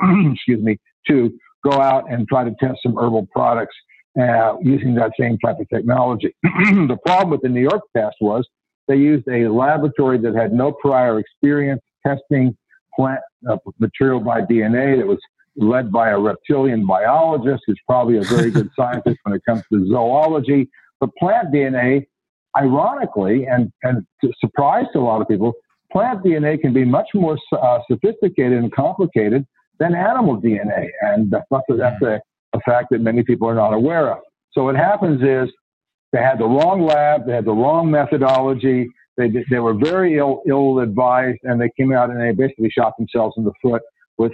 to go out and try to test some herbal products using that same type of technology. The problem with the New York test was they used a laboratory that had no prior experience testing plant material by DNA. It was led by a reptilian biologist who's probably a very good scientist when it comes to zoology. But plant DNA, ironically, and surprise to a lot of people, plant DNA can be much more sophisticated and complicated than animal DNA. And that's a fact that many people are not aware of. So what happens is they had the wrong lab, they had the wrong methodology, they were very ill advised, and they came out and they basically shot themselves in the foot with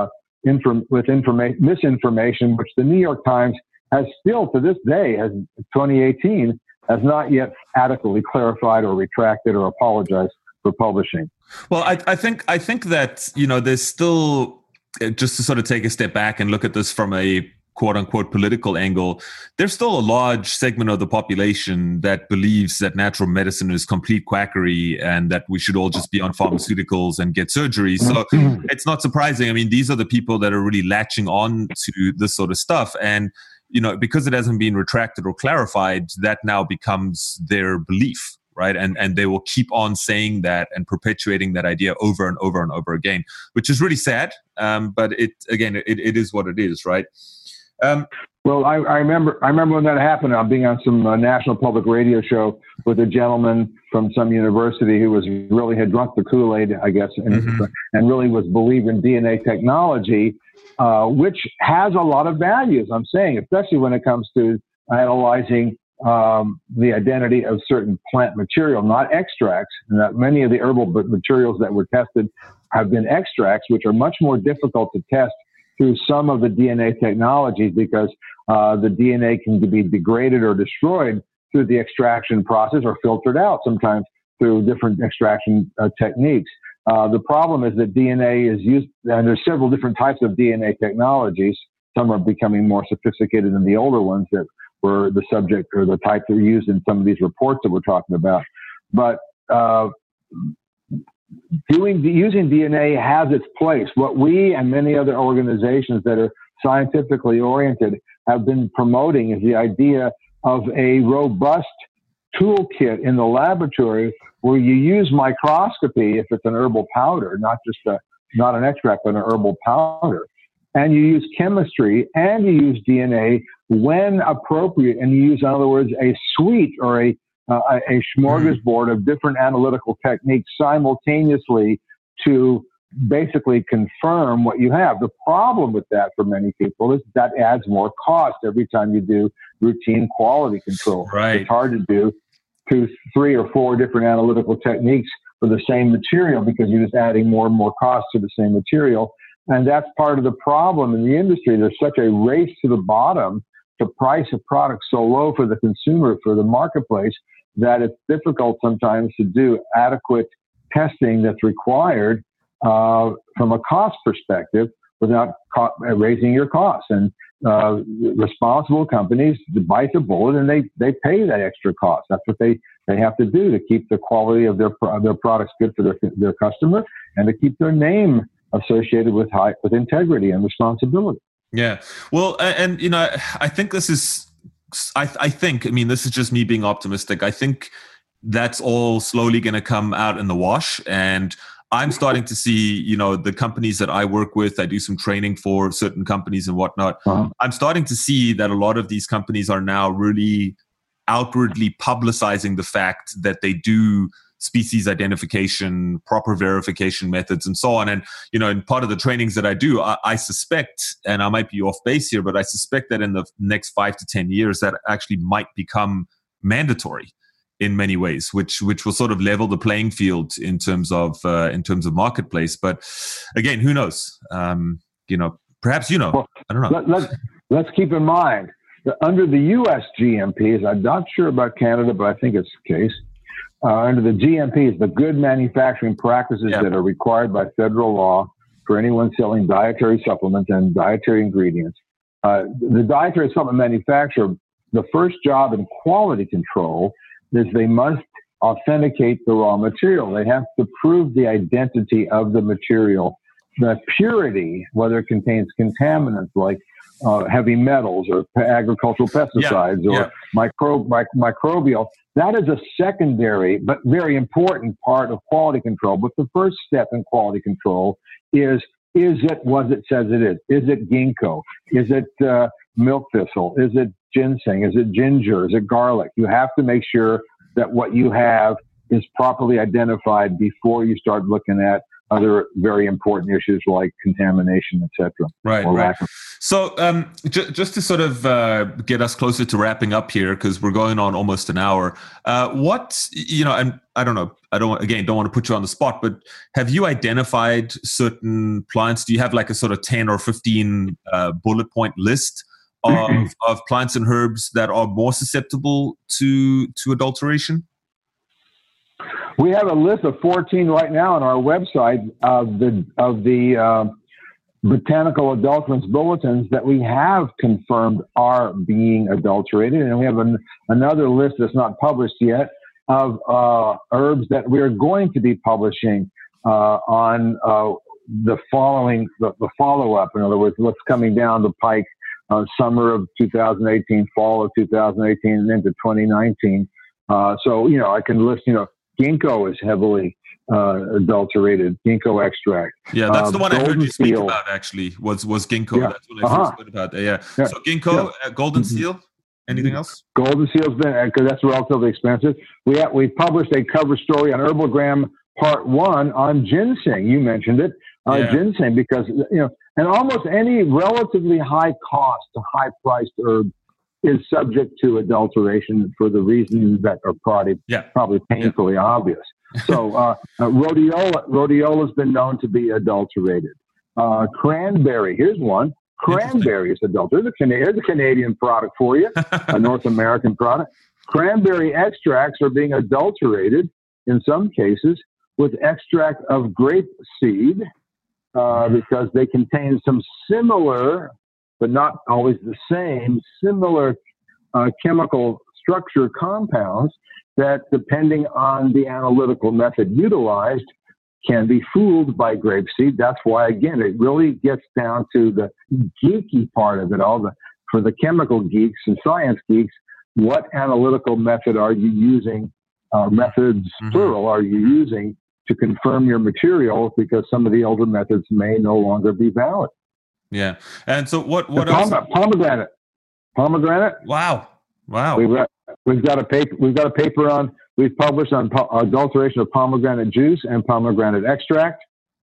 misinformation, which the New York Times has still to this day, as 2018, has not yet adequately clarified or retracted or apologized for publishing. Well, I think that, there's still, just to sort of take a step back and look at this from a quote unquote political angle, there's still a large segment of the population that believes that natural medicine is complete quackery and that we should all just be on pharmaceuticals and get surgery. So it's not surprising. I mean, these are the people that are really latching on to this sort of stuff. And, because it hasn't been retracted or clarified, that now becomes their belief, right? And they will keep on saying that and perpetuating that idea over and over and over again, which is really sad. But it is what it is, right? Well, I remember when that happened. I'm being on some national public radio show with a gentleman from some university who had drunk the Kool-Aid, I guess, and really was believing DNA technology, which has a lot of values. I'm saying, especially when it comes to analyzing the identity of certain plant material, not extracts. And that many of the herbal materials that were tested have been extracts, which are much more difficult to test through some of the DNA technologies because the DNA can be degraded or destroyed through the extraction process or filtered out sometimes through different extraction techniques. The problem is that DNA is used, and there's several different types of DNA technologies. Some are becoming more sophisticated than the older ones that were the subject or the type that were used in some of these reports that we're talking about. But using DNA has its place. What we and many other organizations that are scientifically oriented have been promoting is the idea of a robust toolkit in the laboratory where you use microscopy if it's an herbal powder, not an extract, but an herbal powder. And you use chemistry and you use DNA when appropriate. And you use, in other words, a suite or a smorgasbord of different analytical techniques simultaneously to basically confirm what you have. The problem with that for many people is that adds more cost every time you do routine quality control. Right. It's hard to do 2, 3, or 4 different analytical techniques for the same material because you're just adding more and more cost to the same material. And that's part of the problem in the industry. There's such a race to the bottom to price a product so low for the consumer, for the marketplace, that it's difficult sometimes to do adequate testing that's required from a cost perspective without raising your costs. And responsible companies bite the bullet and they pay that extra cost. That's what they have to do to keep the quality of their products good for their customer and to keep their name associated with integrity and responsibility. Yeah. Well, and I think this is. I mean, this is just me being optimistic. I think that's all slowly going to come out in the wash. And I'm starting to see, the companies that I work with, I do some training for certain companies and whatnot. Uh-huh. I'm starting to see that a lot of these companies are now really outwardly publicizing the fact that they do species identification, proper verification methods, and so on. And, in part of the trainings that I do, I suspect, and I might be off base here, but I suspect that in the next 5 to 10 years, that actually might become mandatory in many ways, which will sort of level the playing field in terms of marketplace. But again, who knows? Perhaps Well, I don't know. Let's keep in mind that under the U.S. GMPs, I'm not sure about Canada, but I think it's the case. Under the GMPs, the good manufacturing practices that are required by federal law for anyone selling dietary supplements and dietary ingredients. The dietary supplement manufacturer, the first job in quality control is they must authenticate the raw material. They have to prove the identity of the material, the purity, whether it contains contaminants like heavy metals or agricultural pesticides or microbial. That is a secondary but very important part of quality control. But the first step in quality control is it what it says it is? Is it ginkgo? Is it milk thistle? Is it ginseng? Is it ginger? Is it garlic? You have to make sure that what you have is properly identified before you start looking at other very important issues like contamination, etc. Right. So just to sort of get us closer to wrapping up here, because we're going on almost an hour, and I don't know, don't want to put you on the spot, but have you identified certain plants? Do you have like a sort of 10 or 15 bullet point list of plants and herbs that are more susceptible to adulteration? We have a list of 14 right now on our website of the botanical adulterants bulletins that we have confirmed are being adulterated, and we have another list that's not published yet of herbs that we are going to be publishing on the follow-up. In other words, what's coming down the pike, summer of 2018, fall of 2018, and into 2019. So, I can list, ginkgo is heavily adulterated, ginkgo extract. Yeah, that's the one I heard you speak seal. about, actually, was ginkgo. Yeah. That's what I first heard about. Yeah. So ginkgo, golden seal, anything else? Golden seal's been, because that's relatively expensive. We published a cover story on Herbalgram Part 1 on ginseng. You mentioned it, ginseng, because, and almost any relatively high cost, high priced herb is subject to adulteration for the reasons that are probably painfully obvious. So rhodiola has been known to be adulterated. Cranberry, here's one. Cranberry is adulterated. Here's a Canadian product for you, a North American product. Cranberry extracts are being adulterated in some cases with extract of grape seed because they contain some similar, but not always the same, similar chemical structure compounds that, depending on the analytical method utilized, can be fooled by grapeseed. That's why, again, it really gets down to the geeky part of it all. For the chemical geeks and science geeks, what analytical method are you using, methods, plural, are you using to confirm your material? Because some of the older methods may no longer be valid. Yeah. And so what else? Pomegranate. Wow. We've got a paper on, we've published on adulteration of pomegranate juice and pomegranate extract.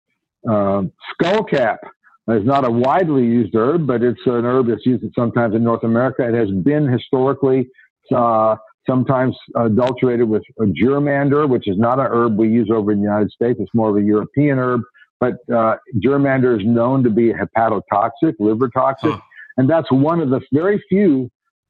Skullcap is not a widely used herb, but it's an herb that's used sometimes in North America. It has been historically sometimes adulterated with a germander, which is not a herb we use over in the United States. It's more of a European herb. But germander is known to be hepatotoxic, liver toxic, and that's one of the very few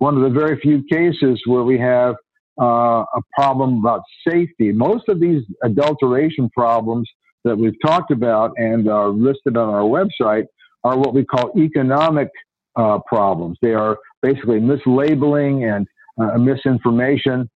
cases where we have a problem about safety. Most of these adulteration problems that we've talked about and are listed on our website are what we call economic problems. They are basically mislabeling and misinformation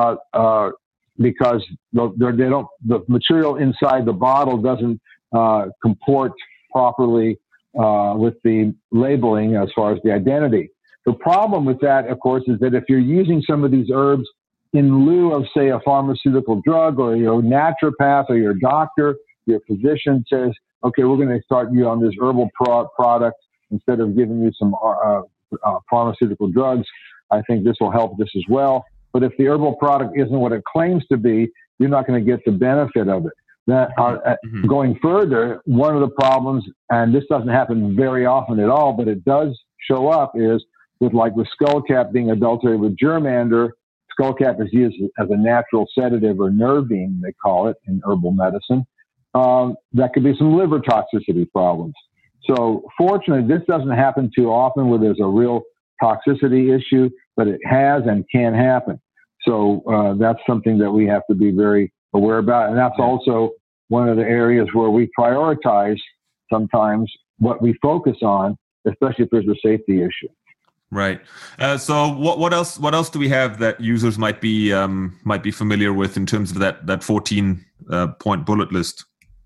because the material inside the bottle doesn't comport properly with the labeling as far as the identity. The problem with that, of course, is that if you're using some of these herbs in lieu of, say, a pharmaceutical drug, or your naturopath or your doctor, your physician says, okay, we're going to start you on this herbal product instead of giving you some pharmaceutical drugs, I think this will help this as well. But if the herbal product isn't what it claims to be, you're not going to get the benefit of it. Going further, one of the problems, and this doesn't happen very often at all, but it does show up, is with skullcap being adulterated with germander. Skullcap is used as a natural sedative or nervine, they call it in herbal medicine. That could be some liver toxicity problems. So fortunately, this doesn't happen too often where there's a real toxicity issue, but it has and can happen. So that's something that we have to be very aware about. And that's also one of the areas where we prioritize sometimes what we focus on, especially if there's a safety issue. Right. So what else do we have that users might be familiar with in terms of that 14 point bullet list?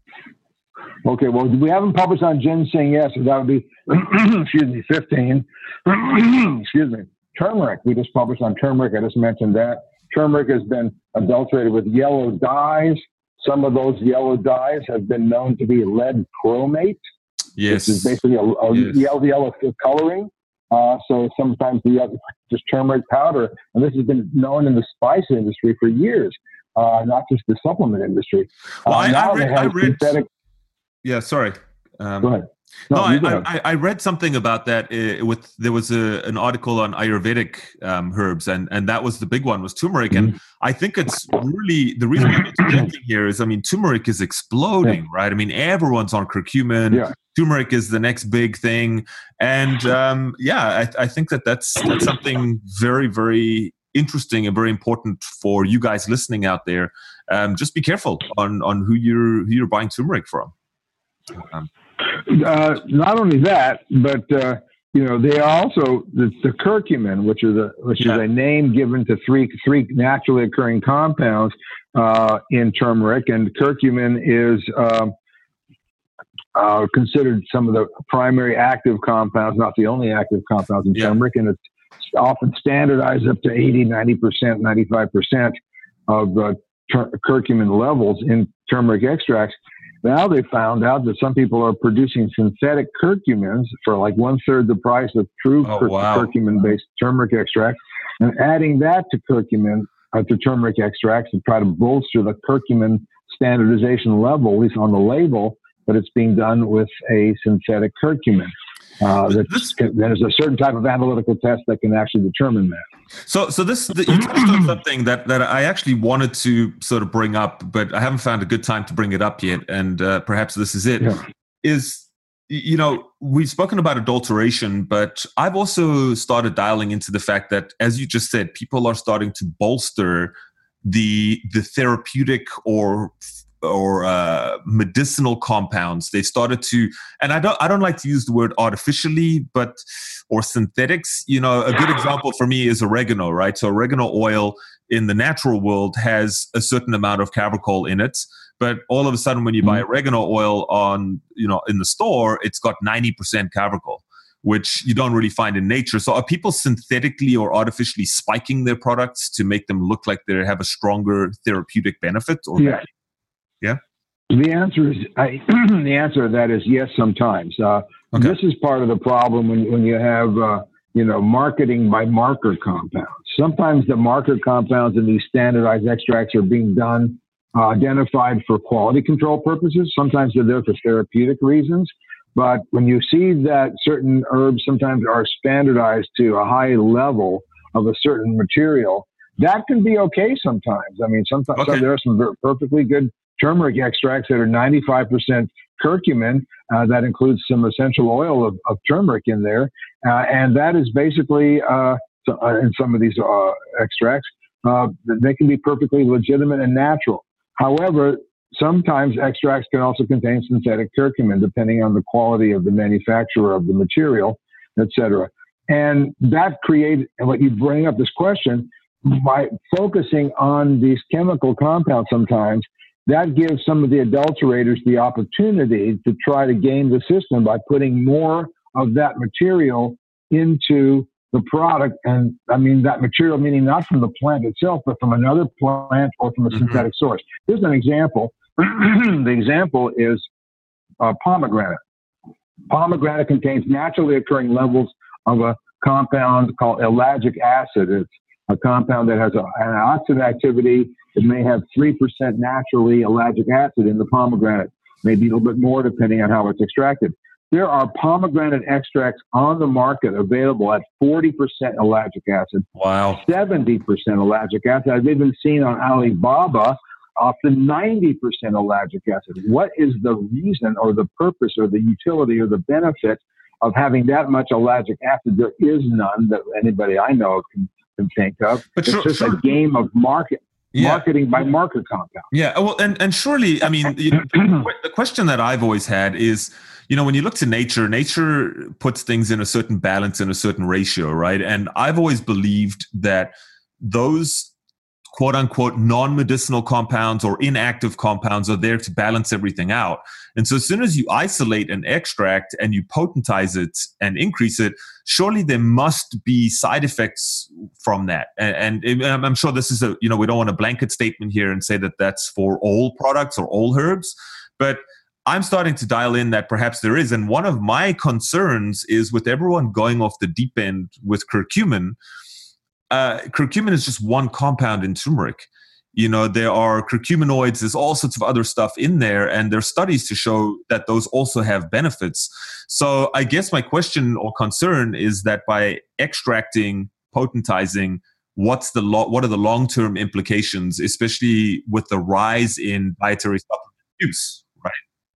Okay. Well, we haven't published on ginseng yet, so that would be 15. Turmeric. We just published on turmeric. I just mentioned that. Turmeric has been adulterated with yellow dyes. Some of those yellow dyes have been known to be lead chromate. Yes. Which is basically a yellow coloring. So sometimes just turmeric powder, and this has been known in the spice industry for years, not just the supplement industry. Well, I read. Yeah, sorry. Go ahead. I read something about that. There was an article on Ayurvedic herbs, and that was the big one, was turmeric. And I think it's really the reason I'm interjecting here is, turmeric is exploding, right? Everyone's on curcumin. Yeah. Turmeric is the next big thing, and I think that's something very, very interesting and very important for you guys listening out there. Just be careful on who you're buying turmeric from. Not only that, but they are also the curcumin, which is a name given to three naturally occurring compounds in turmeric, and curcumin is considered some of the primary active compounds, not the only active compounds in turmeric, and often standardized up to 80, 90%, 95% of curcumin levels in turmeric extracts. Now they found out that some people are producing synthetic curcumins for like 1/3 the price of true curcumin-based turmeric extract, and adding that to curcumin, to turmeric extracts to try to bolster the curcumin standardization level, at least on the label, but it's being done with a synthetic curcumin. There's a certain type of analytical test that can actually determine that. So you touched on something that I actually wanted to sort of bring up, but I haven't found a good time to bring it up yet, and perhaps this is it. Yeah. We've spoken about adulteration, but I've also started dialing into the fact that, as you just said, people are starting to bolster the therapeutic or medicinal compounds. They started to, and I don't like to use the word artificially, or synthetics. A good example for me is oregano, right? So oregano oil in the natural world has a certain amount of cavachol in it, but all of a sudden when you buy oregano oil in the store, it's got 90% cavachol, which you don't really find in nature. So are people synthetically or artificially spiking their products to make them look like they have a stronger therapeutic benefit? Or yeah. Yeah. The answer is the answer to that is yes. Sometimes this is part of the problem when you have marketing by marker compounds. Sometimes the marker compounds in these standardized extracts are being done identified for quality control purposes. Sometimes they're there for therapeutic reasons. But when you see that certain herbs sometimes are standardized to a high level of a certain material, that can be okay sometimes. I mean, sometimes there are some perfectly good turmeric extracts that are 95% curcumin. That includes some essential oil of turmeric in there. And that is basically, in some of these extracts, they can be perfectly legitimate and natural. However, sometimes extracts can also contain synthetic curcumin, depending on the quality of the manufacturer of the material, etc. And that creates, and what you bring up this question, by focusing on these chemical compounds sometimes, that gives some of the adulterators the opportunity to try to game the system by putting more of that material into the product. And I mean that material, meaning not from the plant itself, but from another plant or from a synthetic source. Here's an example. The example is pomegranate. Pomegranate contains naturally occurring levels of a compound called ellagic acid. It's a compound that has an antioxidant activity. It may have 3% naturally ellagic acid in the pomegranate, maybe a little bit more depending on how it's extracted. There are pomegranate extracts on the market available at 40% ellagic acid. Wow. 70% ellagic acid. I've even seen on Alibaba up to 90% ellagic acid. What is the reason or the purpose or the utility or the benefit of having that much ellagic acid? There is none that anybody I know can think of. But it's just a game of marketing by marker compound. Yeah. Well, and surely, I mean, the question that I've always had is, when you look to nature puts things in a certain balance, in a certain ratio, right? And I've always believed that those quote unquote non-medicinal compounds or inactive compounds are there to balance everything out. And so as soon as you isolate an extract and you potentize it and increase it, surely there must be side effects from that. And I'm sure this is we don't want a blanket statement here and say that that's for all products or all herbs, but I'm starting to dial in that perhaps there is. And one of my concerns is with everyone going off the deep end with curcumin. Curcumin is just one compound in turmeric. There are curcuminoids, there's all sorts of other stuff in there, and there's studies to show that those also have benefits. So I guess my question or concern is that by extracting, potentizing, what are the long-term implications, especially with the rise in dietary supplement use, right?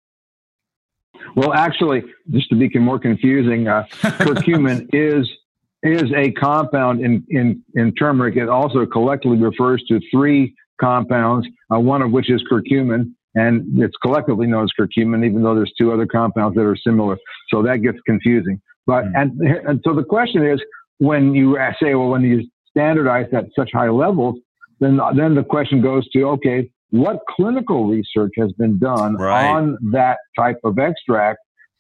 Well, actually, just to be more confusing, curcumin is a compound in turmeric. It also collectively refers to 3 compounds, one of which is curcumin, and it's collectively known as curcumin, even though there's 2 other compounds that are similar. So that gets confusing. But and so the question is, when you say, well, when you standardize at such high levels, then the question goes to, okay, what clinical research has been done on that type of extract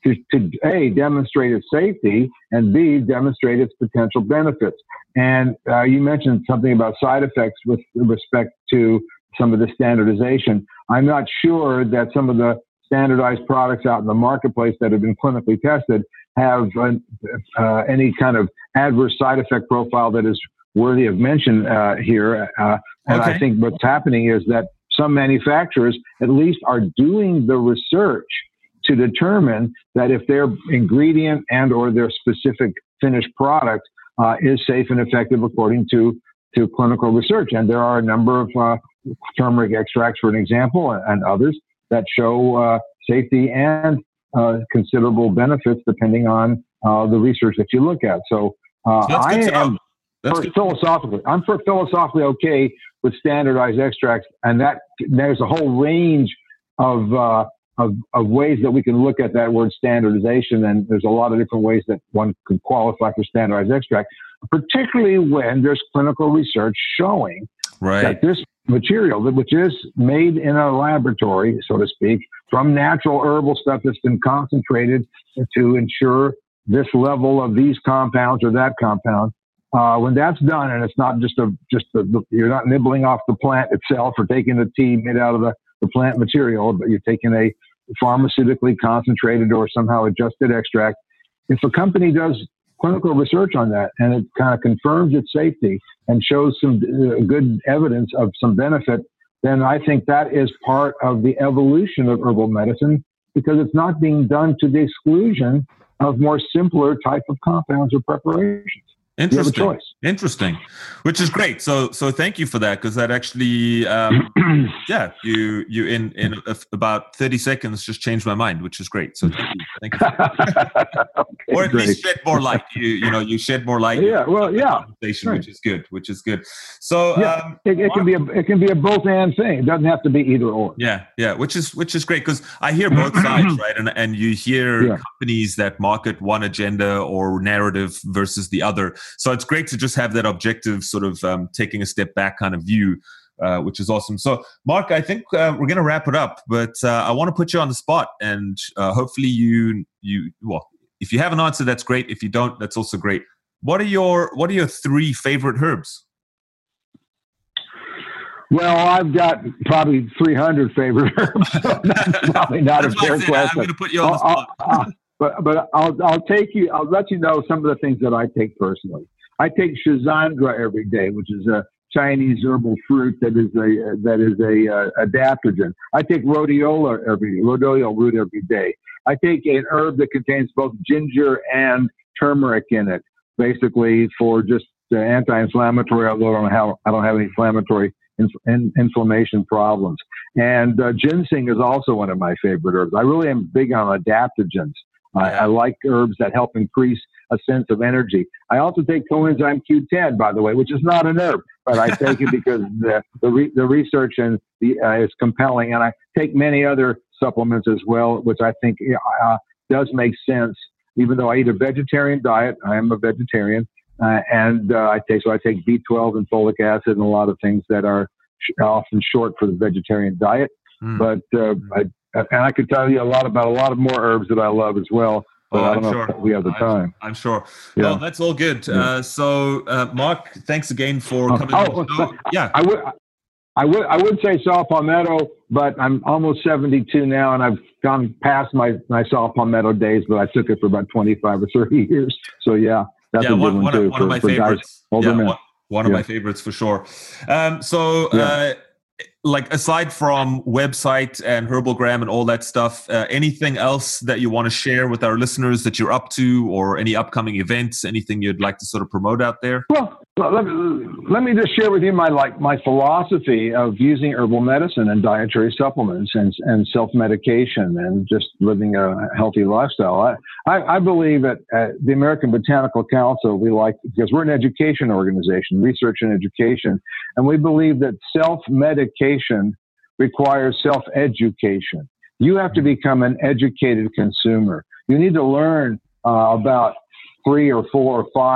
to A, demonstrate its safety, and B, demonstrate its potential benefits. And you mentioned something about side effects with respect to some of the standardization. I'm not sure that some of the standardized products out in the marketplace that have been clinically tested have any kind of adverse side effect profile that is worthy of mention here. And I think what's happening is that some manufacturers at least are doing the research to determine that if their ingredient and or their specific finished product is safe and effective according to clinical research. And there are a number of turmeric extracts, for an example, and others that show safety and considerable benefits depending on the research that you look at. So I'm philosophically okay with standardized extracts, and that there's a whole range of ways that we can look at that word standardization, and there's a lot of different ways that one could qualify for standardized extract, particularly when there's clinical research showing that this material, which is made in a laboratory, so to speak, from natural herbal stuff that's been concentrated to ensure this level of these compounds or that compound. When that's done, and it's not you're not nibbling off the plant itself or taking the tea made out of the plant material, but you're taking a pharmaceutically concentrated or somehow adjusted extract. If a company does clinical research on that and it kind of confirms its safety and shows some good evidence of some benefit, then I think that is part of the evolution of herbal medicine, because it's not being done to the exclusion of more simpler type of compounds or preparations. Interesting, which is great. So thank you for that, because that actually, you in about 30 seconds just changed my mind, which is great. So thank you. Okay, or at least shed more light. You shed more light. Which is good. So it can be a both and thing. It doesn't have to be either or. Which is great, because I hear both sides, right? And you hear companies that market one agenda or narrative versus the other. So it's great to just have that objective sort of taking a step back kind of view, which is awesome. So, Mark, I think we're going to wrap it up, but I want to put you on the spot, and hopefully if you have an answer, that's great. If you don't, that's also great. What are your 3 favorite herbs? Well, I've got probably 300 favorite herbs. So that's probably not a fair question. I'm going to put you on the spot. But I'll let you know some of the things that I take personally. I take Schizandra every day, which is a Chinese herbal fruit that is a adaptogen. I take rhodiola root every day. I take an herb that contains both ginger and turmeric in it, basically for just anti-inflammatory, although I don't have any inflammatory inflammation problems. And ginseng is also one of my favorite herbs. I really am big on adaptogens. I like herbs that help increase a sense of energy. I also take coenzyme Q10, by the way, which is not an herb, but I take it because the research is compelling. And I take many other supplements as well, which I think does make sense. Even though I eat a vegetarian diet, I am a vegetarian, and I take B12 and folic acid and a lot of things that are often short for the vegetarian diet. But and I could tell you a lot about a lot of more herbs that I love as well. But I don't know if we have the time. I'm sure. Yeah. Well, that's all good. So, Mark, thanks again for coming on the show. Yeah. I would say saw palmetto, but I'm almost 72 now, and I've gone past my saw palmetto days, but I took it for about 25 or 30 years. So, that's a good one too. One of my favorites. One of my favorites for sure. Like aside from website and Herbalgram and all that stuff, anything else that you want to share with our listeners that you're up to, or any upcoming events, anything you'd like to sort of promote out there? Well, let me just share with you my philosophy of using herbal medicine and dietary supplements and self-medication and just living a healthy lifestyle. I believe at the American Botanical Council, because we're an education organization, research and education, and we believe that self-medication requires self-education. You have to become an educated consumer. You need to learn about 3 or 4 or 5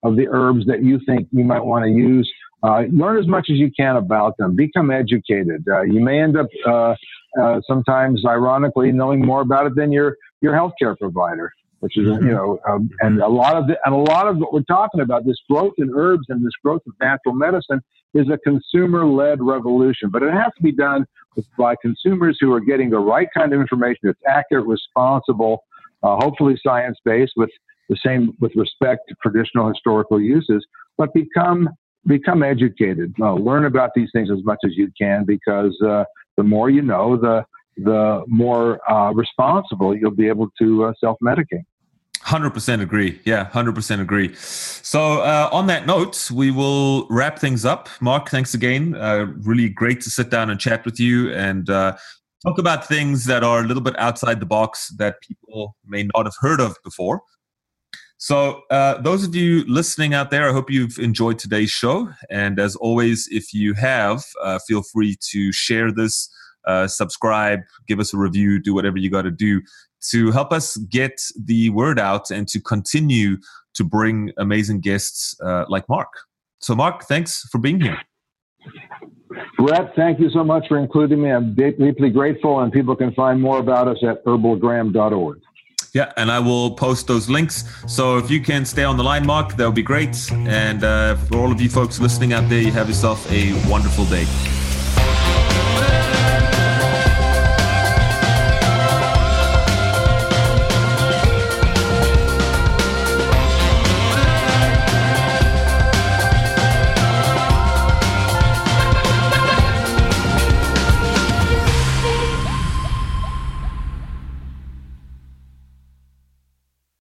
of the herbs that you think you might want to use. Learn as much as you can about them. Become educated. You may end up sometimes, ironically, knowing more about it than your healthcare provider, which is and a lot of what we're talking about, this growth in herbs and this growth of natural medicine, is a consumer-led revolution. But it has to be done by consumers who are getting the right kind of information that's accurate, responsible, hopefully science-based, with respect to traditional historical uses. But become educated. Learn about these things as much as you can, because the more you know, the more responsible you'll be able to self-medicate. 100% agree. Yeah, 100% agree. So on that note, we will wrap things up. Mark, thanks again. Really great to sit down and chat with you and talk about things that are a little bit outside the box that people may not have heard of before. So those of you listening out there, I hope you've enjoyed today's show. And as always, if you have, feel free to share this, subscribe, give us a review, do whatever you got to do to help us get the word out and to continue to bring amazing guests like Mark. So Mark, thanks for being here. Brett, thank you so much for including me. I'm deeply grateful, and people can find more about us at herbalgram.org. Yeah, and I will post those links. So if you can stay on the line, Mark, that would be great. And for all of you folks listening out there, you have yourself a wonderful day.